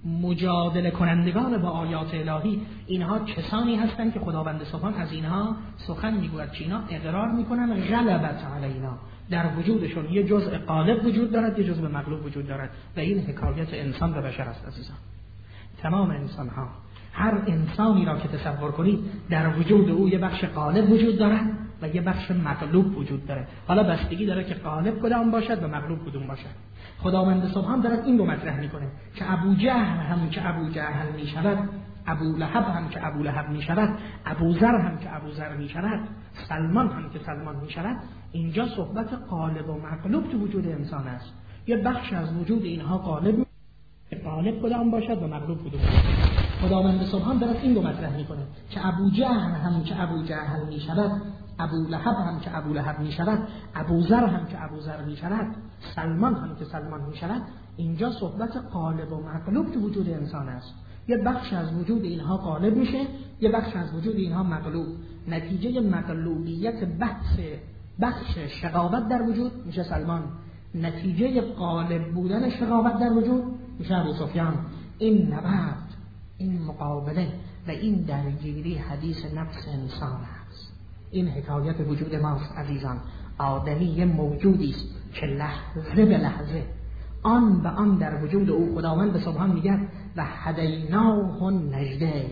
S1: مجادله کنندگان با آیات الهی، اینها کسانی هستند که خداوند سبحان از اینها سخن میگوید که اینا اقرار میکنن غلبت علینا، در وجودشون یه جزء غالب وجود دارد، یه جزء مغلوب وجود دارد و این حکایت انسان و بشر است عزیزان. تمام انسان ها، هر انسانی را که تصور کنید در وجود او یه بخش غالب وجود دارد و یه بخش مغلوب وجود داره. حالا بستگی داره که غالب کدام باشد و مغلوب کدوم باشد. خداوند سبحان دارد این رو مطرح میکنه که ابو جهل هم که ابو جهل میشود، ابو لهب هم که ابو لهب میشود، ابو ذر هم که ابو ذر میشود، سلمان هم که سلمان میشود. اینجا صحبت غالب و مغلوب تو وجود انسان است. یه بخش از وجود اینها غالب غالب کدام باشد و مغلوب کدام باشد. خداوند سبحان دارد این رو مطرح میکنه که ابو جهل هم که ابو جهل میشود، ابو لهب هم که ابو لهب میشود، ابو ذر هم که ابو ذر میشود، سلمان هم که سلمان میشود. اینجا صحبت غالب و مغلوب تو وجود انسان است. یه بخش از وجود اینها غالب میشه، یه بخش از وجود اینها مغلوب. نتیجه مغلوبیت بحث بخش شقاوت در وجود میشه سلمان، نتیجه غالب بودن شقاوت در وجود میشه ابو سفیان. این نبرد، این مقابله و این درگیری حدیث نفس انسان است. این حکایت وجود ماست عزیزان. آدمی یه موجودی است که لحظه به لحظه آن به آن در وجود او خداوند سبحان میگه و هدیناه النجدین.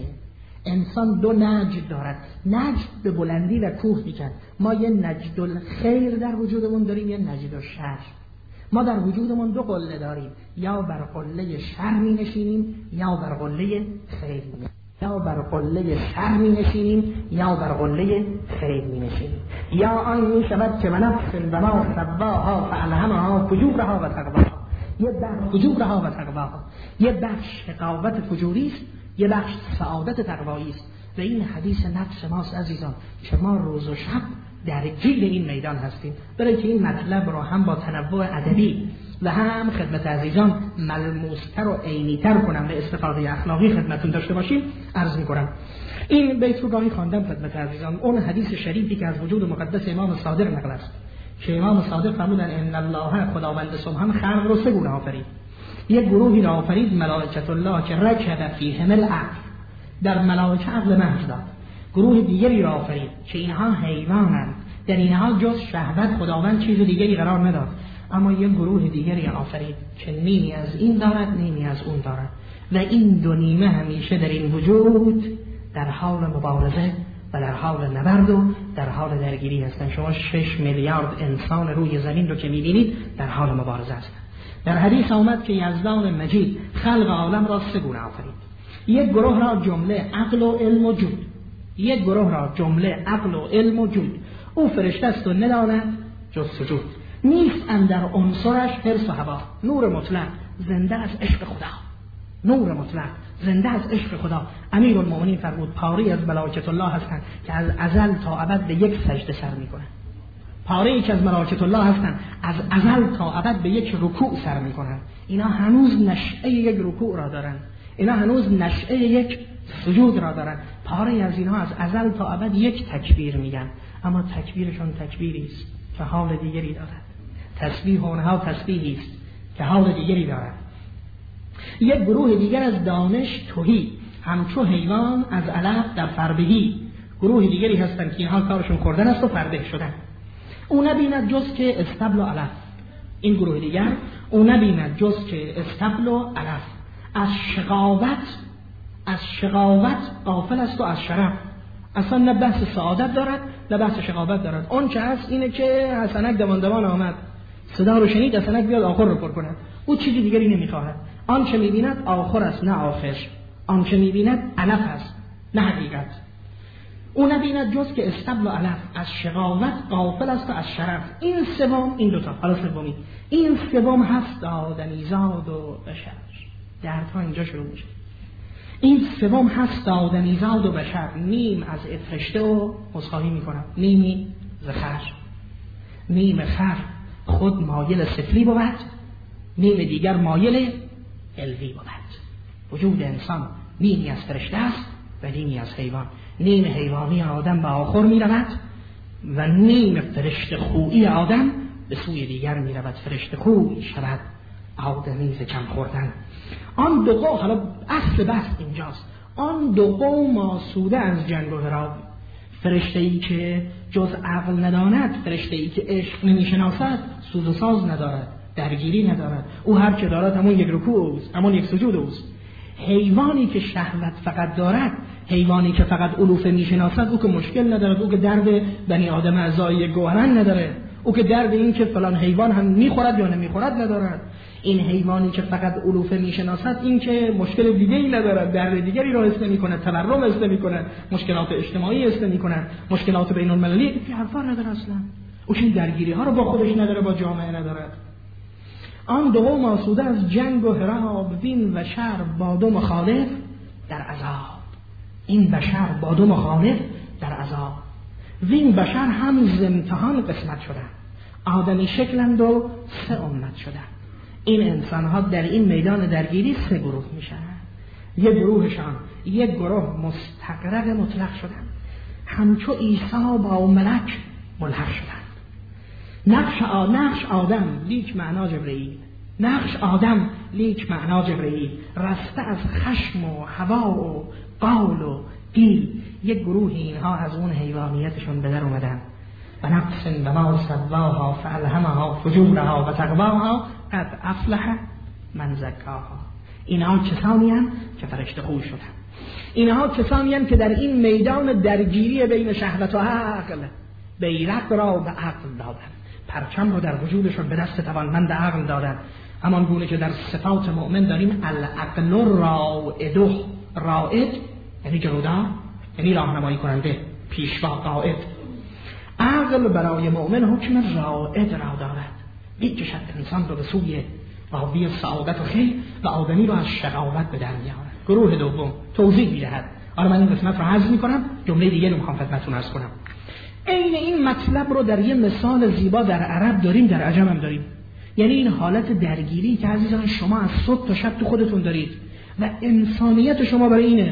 S1: انسان دو نجد دارد. نجد به بلندی و کوه میگن. ما یه نجد الخیر در وجودمون داریم، یه نجد الشر. ما در وجودمون دو قله داریم، یا بر قله شر می نشینیم یا بر قله خیر می نشینیم، یا بر قله شر می نشینیم یا بر قله خیر می نشینیم. یا آن می شود که نفس و ما سواها فالهمها فجورها و تقواها. یه بخش فجورها و تقواها، یه بخش شقاوت فجوری است، یه بخش سعادت تقوایی است. و این حدیث نفس ماست عزیزان که ما روز و شب درگیر این میدان هستیم. برای که این مطلب رو هم با تنوع ادبی و هم خدمت عزیزان ملموس‌تر و عینی‌تر کنم به استفاده اخلاقی خدمتون داشته باشیم عرض می‌کنم. این بیت رو گاهی خواندم خدمت عزیزان. اون حدیث شریفی که از وجود مقدس امام صادق نقل است که امام صادق فرمودن ان الله خداوند سبحان خلق رو سه گونه آفرید. یک گروهی را آفرید ملائکه الله که رکب فیهم العقل، در ملائکه عقل محض داد. گروه دیگری را آفرید که اینها حیوانند، در اینها جز شهوت خداوند چیز دیگری قرار نداد. اما یک گروه دیگری آفرید که نیمی از این دارد نیمی از اون دارد و این دو نیمه همیشه در این وجود در حال مبارزه و در حال نبرد و در حال درگیری هستند. شما شش میلیارد انسان روی زمین رو که میبینید در حال مبارزه هستند. در حدیث آمد که یزدان مجید خلق عالم را سه گونه آفرید. یک گروه را جمله عقل و علم و جود، یک گروه را جمله عقل و علم و جود. او فرشته است و نداند جز سجود، نیست اندر عنصرش حرص و هوا. نور مطلق زنده از عشق خدا، نور مطلق زنده از عشق خدا. امیرالمومنین فرمود پاری از ملائکه الله هستند که از ازل تا ابد به یک سجده سر میکنند. پاره که از ملائکه الله هستند از ازل تا ابد به یک رکوع سر میکنند. اینا هنوز نشأه یک رکوع را دارند، اینا هنوز نشأه یک سجود را دارند. پاره از اینها از ازل تا ابد یک تکبیر میگن، اما تکبیرشون تکبیری است که حال دیگری دارد. تسبیح اونها تسبیحی است که حال دیگری دارد. یک گروه دیگر از دانش توهی همچو حیوان از علف در فربهی. گروه دیگری هستند که اینها کارشون کردن است و فربه شدن. او نبیند جز که استبل و علف. این گروه دیگر او نبیند جز که استبل و علف. از شقاوت از شقاوت غافل است و از شرف. اصلا نه بحث سعادت دارد نه بحث شقاوت دارد. اون چه هست اینه که حسنک دوان دوان آمد، صدا رو شنید حسنک بیاد آخر رو پر کند. او چیزی دیگری نمیخواهد. آن چه میبیند آخر است نه آخر، آن چه میبیند علف است نه حقیقت. او نبیند جز که استبل و علف. از شقاوت غافل است و از شرف. این سوم، این دوتا حالا سومی، این سوم هست آدمیزاد و بشر. دردها اینجا شروع میشه. این سوم هست آدمیزاد و بشر. نیم از فرشته و عذرخواهی میکنم، نیمی ز خر. نیم خر خود مایل سفلی بود، نیم دیگر مایل علوی بود. وجود انسان نیمی از فرشته است و نیمی از حیوان. نیم حیوانی آدم به آخر می رود و نیم فرشته خویی آدم به سوی دیگر می رود. فرشته خوی شود آدمی ز کم خوردن. آن دو قوم، حالا اصل بحث اینجاست، آن دو قوم آسوده از جنگ و حراب. فرشته‌ای که جز عقل نداند، فرشته‌ای که عشق نمیشناسد، سوز و ساز ندارد، درگیری ندارد. او هر چه دارد همون یک رکوع اوست، همون یک سجود اوست. حیوانی که شهوت فقط دارد، حیوانی که فقط علوفه میشناسد، او که مشکل ندارد، او که درد بنی آدم اعضای گوهرن نداره، او که درد این که فلان حیوان هم میخورد یا نمیخورد ندارد. این حیوانی که فقط علوفه میشناسد، این که مشکل دیگه‌ای ندارد، درد دیگری را حس نمی‌کند، تورم حس نمی‌کند، مشکلات اجتماعی حس نمی‌کند، مشکلات بین المللی این حرفا نداره اصلا. او چنین درگیری ها رو با خودش نداره، با جامعه ندارد. آن دو قوم آسوده از جنگ و حراب، وین و شر با دو مخالف در عذاب. این بشر با دو مخالف در عذاب. وین بشر هم ز امتحان قسمت شدن، آدمی شکلند و سه امت شدن. این انسان ها در این میدان درگیری سه گروه میشن. یک گروهشان یک گروه مستقرق مطلق شدن، همچو عیسی با ملک ملحق شدن. نقش آ... نقش آدم لیک معنا جبرئیل، نقش آدم لیک معنا جبرئیل، رسته از خشم و هوا و قول و قیل. یک گروه اینها از اون حیوانیتشون به در اومدن. و نفس و ما سواها فالهمها فجورها و تقواها قد افلح من زکاها. اینها کسانی هستند که فرشته خوی شدن. اینها کسانی هستند که در این میدان درگیری بین شهوت و عقل بیرق را به عقل دادن، پرچم رو در وجودشون به دست توانمند عقل دادن. همان گونه که در صفات مؤمن داریم العقل رائد، رائد یعنی جلودار، یعنی راهنمایی کننده، پیشوا، قائد. عقل برای مؤمن حکم رائد را دارد، میکشد انسان رو به سوی وادی سعادت و خیر و آدمی رو از شقاوت به در میآورد. گروه دوم توضیح میدهد. حالا من این قسمت رو حذف میکنم، جمله دیگه رو میخوام خدمتتون عرض کنم. عین این مطلب رو در یه مثال زیبا در عرب داریم، در عجم هم داریم. یعنی این حالت درگیری که عزیزان شما از صبح تا شب تو خودتون دارید و انسانیت شما برای اینه،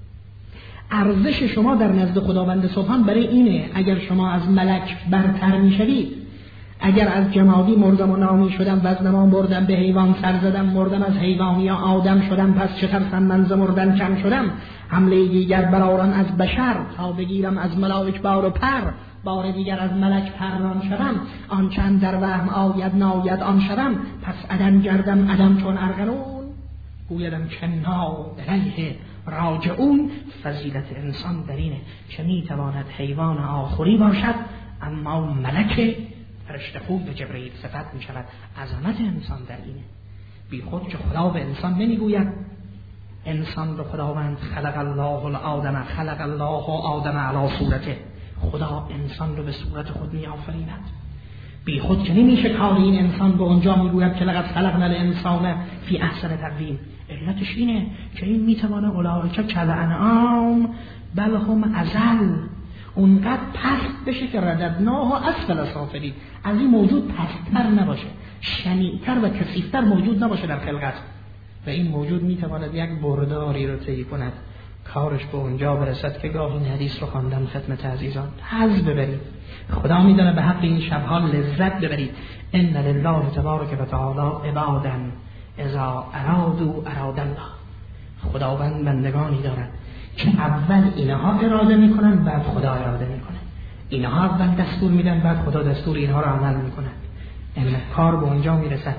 S1: ارزش شما در نزد خداوند سبحان برای اینه. اگر شما از ملک برتر میشوید، اگر از جمادی مردم و نامی شدم وزنم بردم، به حیوان سر زدم مردم، از حیوان یا آدم شدم، پس چه ترسم من ز مردن کم شدم. حمله دیگر برآرم از بشر، تا بگیرم از ملائک بار و پر، بار دیگر از ملک پران شدم. آن چند در وهم آید ناید آن شدم، پس عدم گردم عدم چون ارغنون، گویدم کنا الیه راجعون. فضیلت انسان در اینه که میتواند حیوان آخری باشد اما ملک فرشته خوب به جبرئیل صفت می شود. عظمت انسان در اینه. بی خود که خدا به انسان نمیگوید انسان رو خداوند خلق الله الآدم خلق الله آدم علی صورته، خدا انسان رو به صورت خود می آفریند. بی خود که نمیشه کار این انسان به اونجا میگوید که لقد خلقنا الانسان فی احسن تقویم. علتش اینه که این میتوانه اولئک کالانعام بل هم اضل، اونقدر پست بشه که رددناه اسفل سافلین، از این موجود پست‌تر نباشه، شنیع‌تر و کثیف‌تر موجود نباشه در خلقت. و این موجود میتواند یک برداری رو طی کند، کارش به اونجا برسد که گاه این حدیث رو خواندم خدمت عزیزان، حظ ببرید. خدا میدونه به حق این شبها لذت ببرید. ان لله تبارک و تعالی عبادا اذا ارادوا اراد الله. خداوند بندگانی دارد که اول اینها اراده میکنن بعد خدا اراده میکنه. اینها اول دستور میدن بعد خدا دستور اینها رو عمل میکنه. این کار به اونجا میرسد،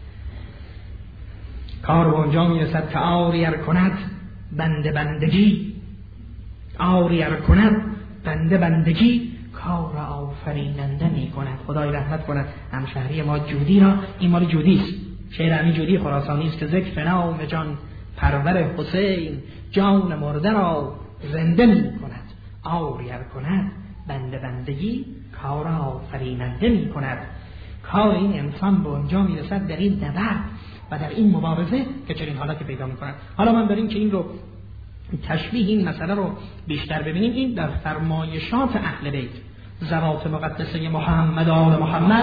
S1: کار به اونجا میرسد که آریر کند بنده بندگی، آریر کند بنده بندگی، کار آفریننده میکند. خدای رحمت کند همشهری ما جودی را، این مال جودی است، شعر همین جودی خراسانی است که ذکر نام جان پرور حسین، جان مرده را زنده می کند. آریر کند بنده بندگی، کار آفریننده می کند. کار این انسان به اونجا می رسد در این نبرد و در این مبارزه که چنین حالتی پیدا می کند. حالا من بریم که این رو تشبیه این مسئله رو بیشتر ببینیم. این در فرمایشات اهل بیت، ذوات مقدسه محمد آل محمد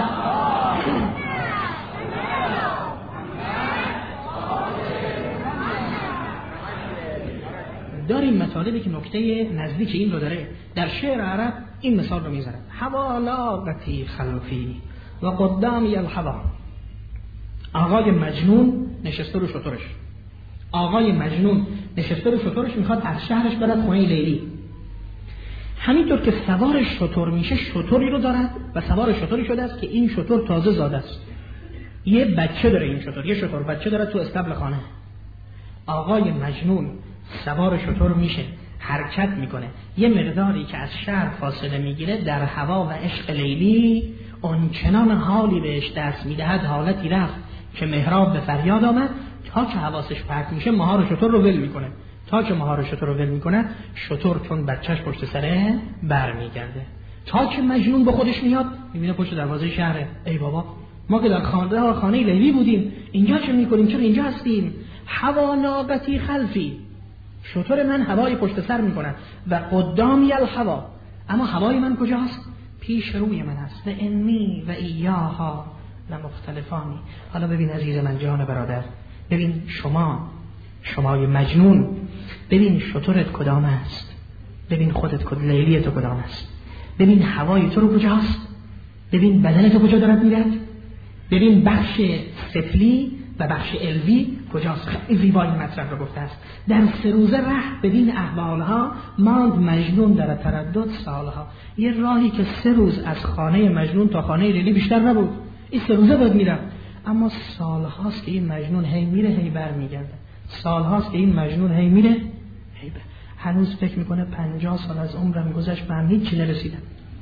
S1: داریم مطالبی که نکته نزدیک این رو داره. در شعر عرب این مثال رو میذاره: حوالاقتی خلفی و قدامی الحوا. آقای مجنون نشسته رو شترش، آقای مجنون نشسته رو شترش میخواد از شهرش برد خونه لیلی. همینطور که سوار شتر میشه شتری رو دارد و سوار شتری شده است که این شتر تازه زاده است. یه بچه داره این شتر، یه شتر بچه داره تو استبل خانه. آقای مجنون سوار شتر میشه، حرکت میکنه، یه مقداری که از شهر فاصله میگیره، در هوا و عشق لیلی اونچنان حالی بهش دست میدهد، حالتی رفت که محراب به فریاد آمد، تا که حواسش پرت میشه مهار شتر رو ول میکنه. تا که مهار شتر رو ول میکنه، شتر چون بچهش پشت سره برمیگرده. تا که مجنون به خودش میاد، میبینه پشت دروازه شهره. ای بابا، ما که در خانه خانه لیلی بودیم، اینجا چه میکنیم؟ چرا اینجا هستیم؟ هوا ناقتی خلفی، شتر من هوای پشت سر میکنه و قدامی الهوا، اما هوای من کجاست؟ پیش روی من است. و انی و ایاها لمختلفانی. حالا ببین عزیز من، جان برادر، ببین شما، شمای مجنون، ببین شترت کدام است، ببین خودت کدام، لیلی تو کدام است، ببین هوای تو رو کجاست، ببین بدن تو کجا دارد میرد، ببین بخش سفلی و بخش علوی کجاست. خیلی زیبایی مطلب رو گفته است. در سه روزه ره بدین احوالها ماند مجنون در تردد سالها. یه راهی که سه روز از خانه مجنون تا خانه لیلی بیشتر نبود، این سه روزه باید میرم، اما سالهاست که این مجنون هی میره هی بر میگرده. سالهاست که این مجنون هی میره هی بر. هنوز فکر میکنه پنجاه سال از عمرم گذشت، من هیچ چی نرسیدم.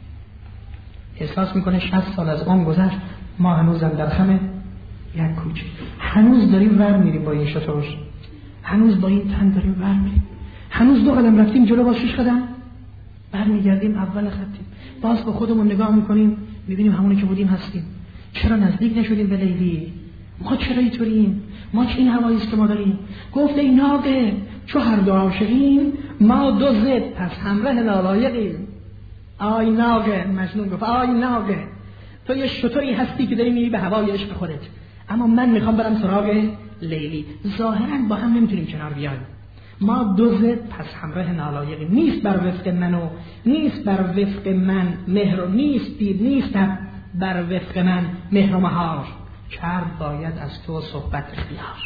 S1: احساس میکنه شصت سال از عمر گذشت، ما هنوزم در خم یک کوچه، هنوز داریم ور میریم با این شتر، هنوز با این تن داریم ور میریم، هنوز دو قدم رفتیم جلو، باز شش قدم برمیگردیم اول خطیم، باز با خودمون نگاه میکنیم میبینیم همونی که بودیم هستیم. چرا نزدیک نشدیم به لیلی؟ ما چرا اینطوریم؟ ما چه این هوایی است که ما داریم؟ گفت ای ناقه، چو هر دو عاشقیم، ما دو ضد پس همراه نالایقیم. آی ناقه، مجنون گفت آی ناقه، تو یه شتری هستی که داری میری به هوای عشق خودت، اما من میخوام برم سراغ لیلی. ظاهرا با هم نمیتونیم کنار بیایم، ما دو ضد پس همراه نالایقیم. نیست بر وفق منو، نیست بر وفق من مهر، نیست دید نیست بر وفق من مهر و مهار، کرد باید از تو صحبت اختیار.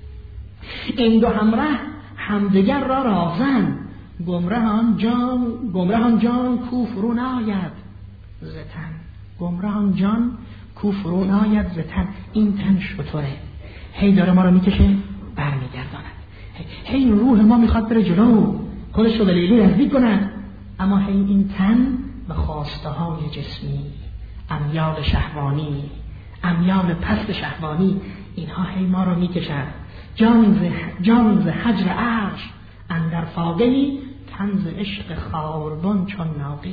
S1: این دو همراه همدیگر را رازن، گمراهان جان گمراهان جان کو فرو ناید ز تن، گمراهان جان کو فرو ناید ز تن. این تن شتره، هی داره ما رو میکشه برمیگرداند، هی روح ما میخواد بره جلو، خودش رو به لیلی نزدیک کند، اما هی این تن و خواسته های جسمی، امیال شهوانی، امیال پست شهوانی، اینها هی ما رو میکشن. جان ز جان ز هجر عرش اندر فاقه‌ای، تن ز عشق خاربن چون ناقی.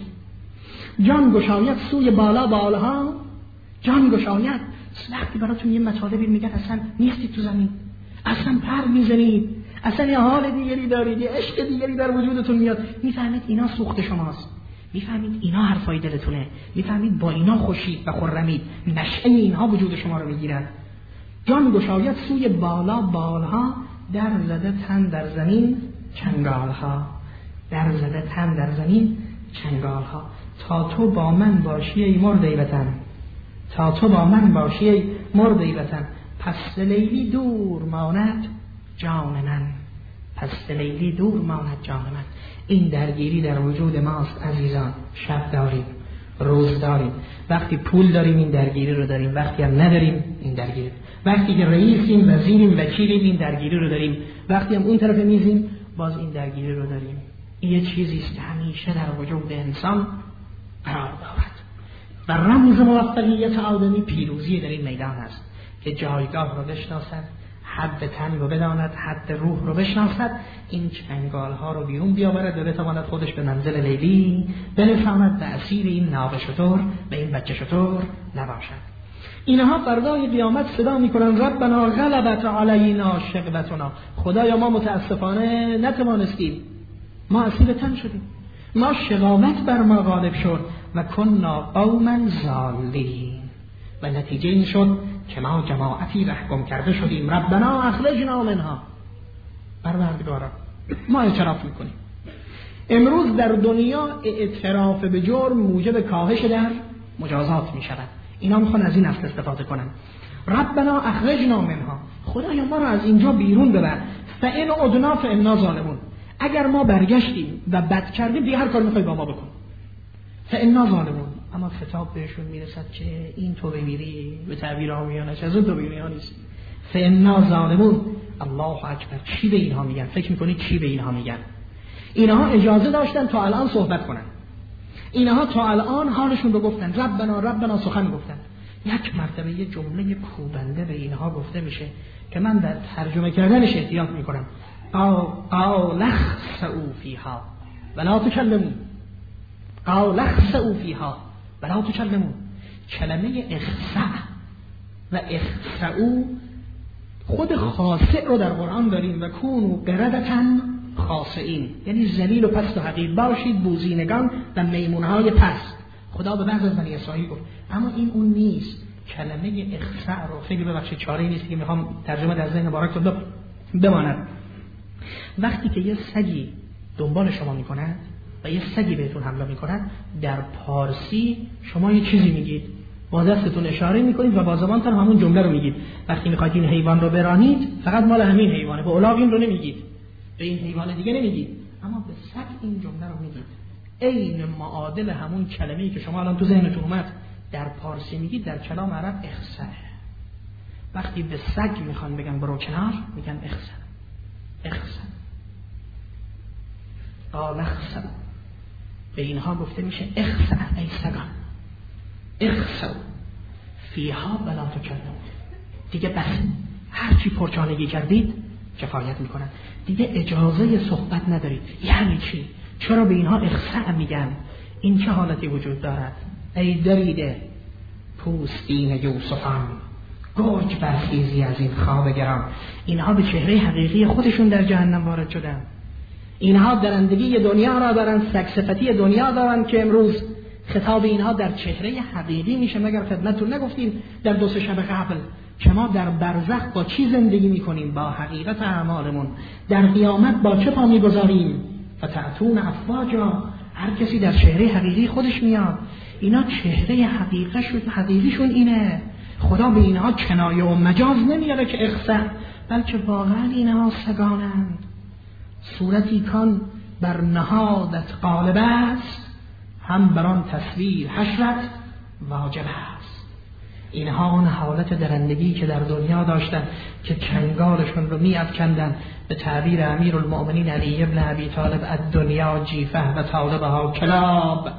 S1: جان گشاید سوی بالا بالها، جان گشاید. وقتی براتون یه مطالبی میگن اصلا نیستید تو زمین، اصلا پر میزنید، اصلا یه حال دیگری دارید، یه عشق دیگری در وجودتون میاد، میفهمید اینا سوخت شماست، میفهمید اینا حرفای دلتونه، میفهمید با اینا خوشید و خرمید، نشأه اینها وجود شما رو میگیرن. جان گشاید سوی بالا بالها، در زده تن در زمین چنگالها، در زده تن در زمین چنگالها. تا تو با من باشی ای مرده وطن، تا تو با من باشی ای مرده وطن، پس لیلی دور ماند جان من، پس لیلی دور ماند جان من. این درگیری در وجود ماست عزیزان. شب داریم، روز داریم، وقتی پول داریم این درگیری رو داریم، وقتی هم نداریم این درگیری، وقتی که رئیسیم، وزیریم، وکیلیم این درگیری رو داریم، وقتی هم اون طرف میزیم باز این درگیری رو داریم. این یه چیزی است که همیشه در وجود انسان قرار دارد و رمز موفقیت آدمی پیروزی در این میدان است که جایگاه رو بشناسد، حد تن رو بداند، حد روح رو بشناسد، این چنگال ها رو بیرون بیاورد و بتواند خودش به منزل لیلی برساند و اسیر این ناقه شتر و این بچه شتر نباشد. اینها فردای قیامت صدا میکنن ربنا غلبت علینا شقوتنا، خدایا ما متاسفانه نتوانستیم، ما اسیر تن شدیم، ما شقاوت بر ما غالب شد و کنا قوما ضالین، و نتیجه این شد که ما جماعتی رحم کرده شدیم. ربنا اخرجنا منها، پروردگارا ما اعتراف میکنیم. امروز در دنیا اعتراف به جرم موجب کاهش در مجازات میشود. اینا میخوان از این اصل استفاده کنن. ربنا اخرجنا منها، خدایا ما رو از اینجا بیرون ببر. فإن عدنا فإنا ظالمون، اگر ما برگشتیم و بد کردیم دیگه هر کاری میخوای با ما بکن. فإنا ظالمون، اما خطاب بهشون میرسد که این تو بمیری، به تعبیر عامیانش از اون تو بمیری ها نیست. فإنا ظالمون. الله اکبر. چی به اینها میگن؟ فکر میکنید چی به اینها میگن؟ اینها اجازه داشتن تا الان صحبت کنن، اینها تا الان حالشون رو گفتن، ربنا ربنا سخن گفتن. یک مرتبه یه جمله کوبنده به اینها گفته میشه که من در ترجمه کردنش احتیاط میکنم. قال اخسئوا فیها ولا تکلمون. قال اخسئوا فیها ولا تکلمون. کلمه اخسع و اخسئوا خود خاسع رو در قرآن داریم، و کونوا قردة خاسئین، یعنی ذلیل و پست و حقیر باشید، بوزینگان و میمونهای پست. خدا به بعض از بنی اسرائیل گفت، اما این اون نیست. کلمه اخسع رو خیلی ببخشید چاره‌ای نیست که میخوام ترجمه در ذهن بارک تو بماند. وقتی که یه سگی دنبال شما میکند و یه سگی بهتون حمله میکند، در پارسی شما یه چیزی میگید، با دستتون اشاره میکنید و با زبانتون همون جمله رو میگید. وقتی میخواید این حیوان رو برانید فقط مال همین حیوانه، به الاغ این رو نمیگید، به این حیوان دیگه نمیگید، اما به سگ این جمله رو میگید. عین معادل همون کلمه‌ای که شما الان تو ذهنتون اومد در پارسی میگید، در کلام عرب اخسع. وقتی به سگ میخوان بگن برو کنار، میگن اخسع. اخسع. قال اخسع. به اینها گفته میشه اخسع ای سگان، اخسع فیها ولا تکلمون. دیگه بس، هرچی پرچانگی کردید کفایت میکنن، دیگه اجازه صحبت ندارید. یعنی چی؟ چرا به اینها اخسع میگن؟ این چه حالتی وجود دارد؟ ای دریده پوستین یوسفان، گرگ برخیزی از این خواب گران. اینها به چهره حقیقی خودشون در جهنم وارد شدن. اینها درندگی دنیا را دارن، سگصفتی دنیا دارن که امروز خطاب اینها در چهره حقیقی میشه. مگر خدمتتون نگفتیم در دو سه شب قبل که ما در برزخ با چی زندگی میکنیم؟ با حقیقت اعمالمون. در قیامت با چه پا میگذاریم؟ فتأتون افواجا. هر کسی در چهره حقیقی خودش میاد. اینا چهره حقیقیشون حقیقیشون اینه. خدا به اینها کنایه و مجاز نمیاره که اخسع، بلکه واقعا اینها سگانند. صورتی کان بر نهادت غالب است، هم بران تصویر حشرت واجب است. اینها اون حالت درندگی که در دنیا داشتن که کنگالشون رو می‌افکندن. به تعبیر امیرالمؤمنین علی ابن ابی طالب، الدنیا جیفه و طالبها کلاب.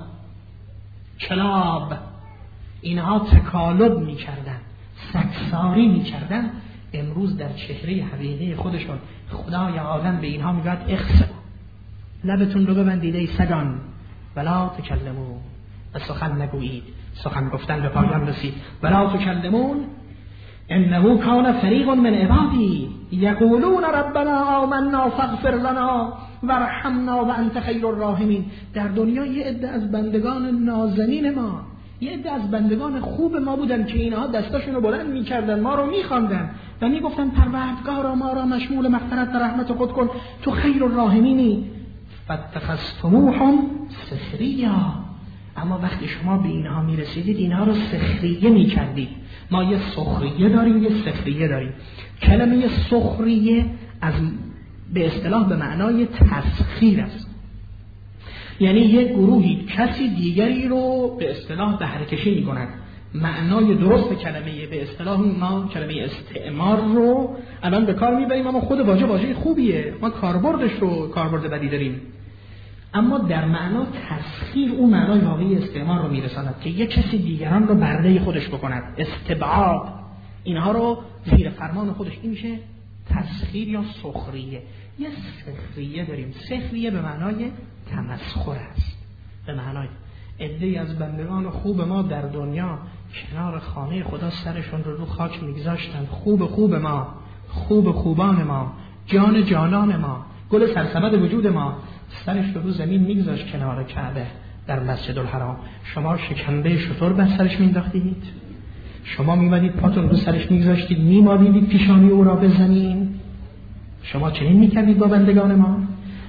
S1: کلاب. اینها تکالب می‌کردن، سگساری می‌کردن. امروز در چهره حقیقی خودشون خدای عالم به اینها میگوید اخسع، لبتون رو ببندید ای سگان، ولا تکلمون، و سخن نگویید. سخن گفتن به پایان رسید. ولا تکلمون انه کان فریق من عبادی یقولون ربنا آمنا فاغفر لنا وارحمنا وانت خیر الراحمین. در دنیا یه عده از بندگان نازنین ما، یه عده از بندگان خوب ما بودن که اینها دستاشون رو بلند می‌کردن، ما رو می‌خواندن و میگفتن پروردگارا ما را مشمول مغفرت و رحمت خود کن، تو خیر الراحمینی. فاتخذتموهم سخریا. اما وقتی شما به اینها میرسیدید اینها رو سخریه میکردید. ما یه سخریه داریم، یه سخریه داریم. کلمه سخریه از به اصطلاح به معنای تسخیر است، یعنی یک گروهی کسی دیگری رو به اصطلاح بهره‌کشی میکنند. معنای درست کلمه به اصطلاح ما کلمه استعمار رو الان به کار میبریم، اما خود واژه واژه خوبیه، ما کاربردش رو کاربرد بدی داریم، اما در معنا تسخیر اون معنای واقعی استعمار رو میرساند که یک کسی دیگران رو برده خودش بکند. استبعاد، اینها رو زیر فرمان خودش. این میشه تسخیر یا سخریه. یه سخریه داریم. سخریه به معنای تمسخر است، به معنای عده‌ای از بندگان خوب ما در دنیا کنار خانه خدا سرشون رو رو خاک میگذاشتن. خوب خوب ما، خوب خوبان ما، جان جانان ما، گل سرسبد وجود ما، سرش رو رو زمین میگذاشت کنار کعبه در مسجد الحرام. شما شکنبه شطور بر سرش مینداختید؟ شما میمدید پاتون رو سرش میگذاشتید میمادیدید پیشانی او را بزنین؟ شما چنین میکردید با بندگان ما؟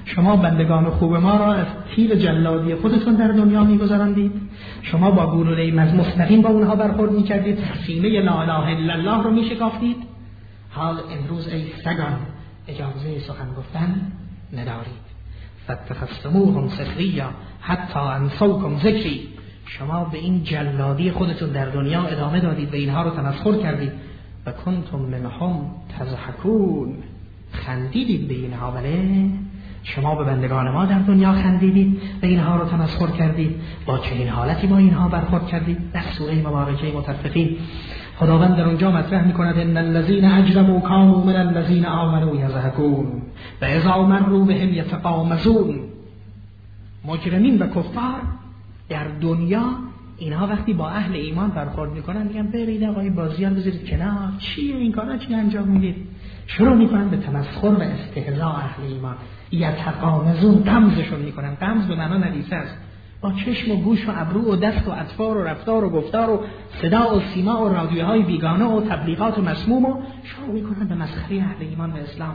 S1: شما بندگان خوب ما را از تیر جلادی خودتون در دنیا می‌گذراندید. شما با گلوله مستقیم با اونها برخورد می‌کردید، سینه لا اله الا الله رو می‌شکافتید. حال امروز ای سگان اجازه سخن گفتن ندارید. فاتخذتموهم سخریا حتی انسوکم ذکری. شما به این جلادی خودتون در دنیا ادامه دادید و اینها رو تمسخر کردید. و کنتم منهم تضحکون. خندیدید به اینها. ولی شما به بندگان ما در دنیا خندیدید و اینها رو تمسخر کردید. با چنین حالتی با اینها برخورد کردید. در سوره مبارکه مطففین خداوند در اونجا مطرح می‌کند ان الذين اجرموا كانوا من الذين آمنوا يضحكون و اذا مروا بهم يتغامزون. مجرمین و کفار در دنیا اینها وقتی با اهل ایمان برخورد میکنن میگن برید آقای بازیان بذارید کنار، چیه این کارا، چی انجام میدید؟ شروع میکنن به تمسخر و استهزاء اهل ایمان. یتغامزون، غمزشون میکنن. غمز به معنا ندیسه است، با چشم و گوش و ابرو و دست و اطفار و رفتار و گفتار و صدا و سیما و رادیوهای بیگانه و تبلیغات و مسموم و شروع میکنن به مسخره اهل ایمان و اسلام.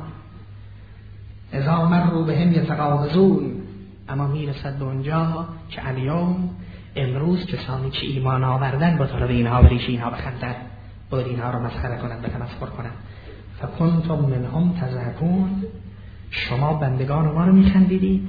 S1: اذا مروا بهم یتغامزون. اما میرسد به اونجا که الیوم، امروز کسانی که ایمان آوردن با طلب اینها و ریش اینها بخندن، باید اینها رو مسخره کنند و تمسخر کنند. فکنتم منهم تضحکون. شما بندگان ما رو میخندیدید.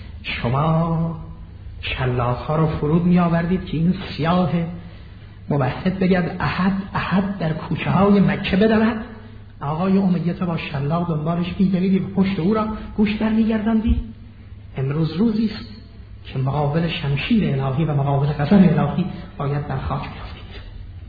S1: شما شلاق‌ها رو فرود می آوردید که این سیاه موحد بگد احد احد در کوچه های مکه بدود. آقای امیه با شلاق دنبالش می‌گردید و پشت او را گوش در می‌گرداندید. امروز روزی است که مقابل شمشیر الهی و مقابل غضب الهی باید در خاک بیفتید.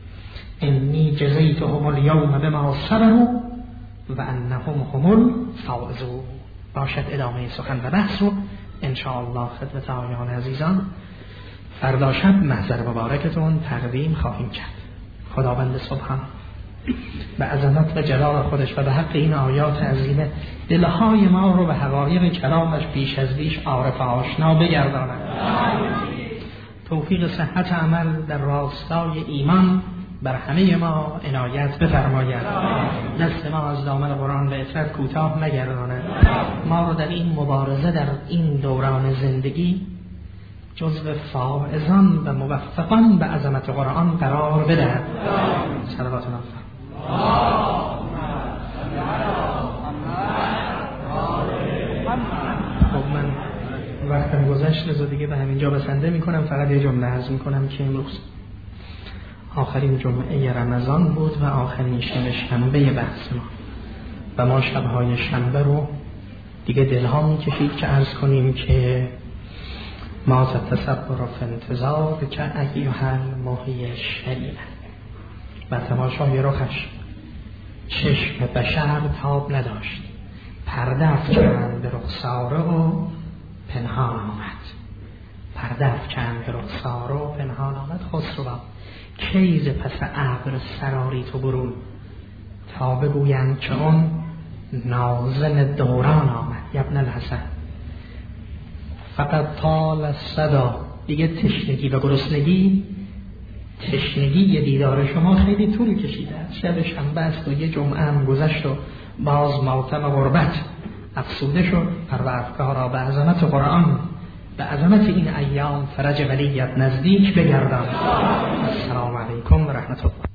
S1: انی جزیتهم الیوم بما صبروا و انهم هم الفائزون. باشد ادامه سخن و بحث رو انشاءالله خدمت آقایان عزیزان فردا شب محضر مبارکتون تقدیم خواهیم کرد. خداوند سبحان به عظمت و جلال خودش و به حق این آیات عظیمه دلهای ما رو به حقایق کلامش بیش از بیش عارف آشنا بگرداند. توفیق صحت عمل در راستای ایمان بر همه ما عنایت بفرماید. دست ما از دامن قرآن به اطرت کوتاه نگرداند. ما رو در این مبارزه در این دوران زندگی جزو فائزان و موفقان به عظمت قرآن قرار بدهد. صلوات الله. خب من وقتم گذشت لذا دیگه به همینجا بسنده میکنم. فقط یه جمله عرض میکنم که امروز آخرین جمعه رمضان بود و آخرین شب شنبه بحث ما و ما شبهای شنبه رو دیگه دلها میکشید که عرض کنیم که ما تتصبر فی انتظار که ایها المحی شریعه و تماشای رخش چشم بشر تاب نداشت. پرده افکند به رخساره و پنهان آمد. پرده افکند به رخساره و پنهان آمد. خسرو کیز پس ابر سراری تو برون تا بگویند که اون نازل دوران آمد. ابن الحسن فقط طال صدا. دیگه تشنگی و گرسنگی تشنگی دیدار شما خیلی طول کشیده. شب شنبه است و یه جمعه هم گذشت و باز ماتم غربت افسوده شد. پروردگارا به عظمت قرآن، به عظمت این ایام فرج ولیت نزدیک بگردان. السلام علیکم و رحمت الله.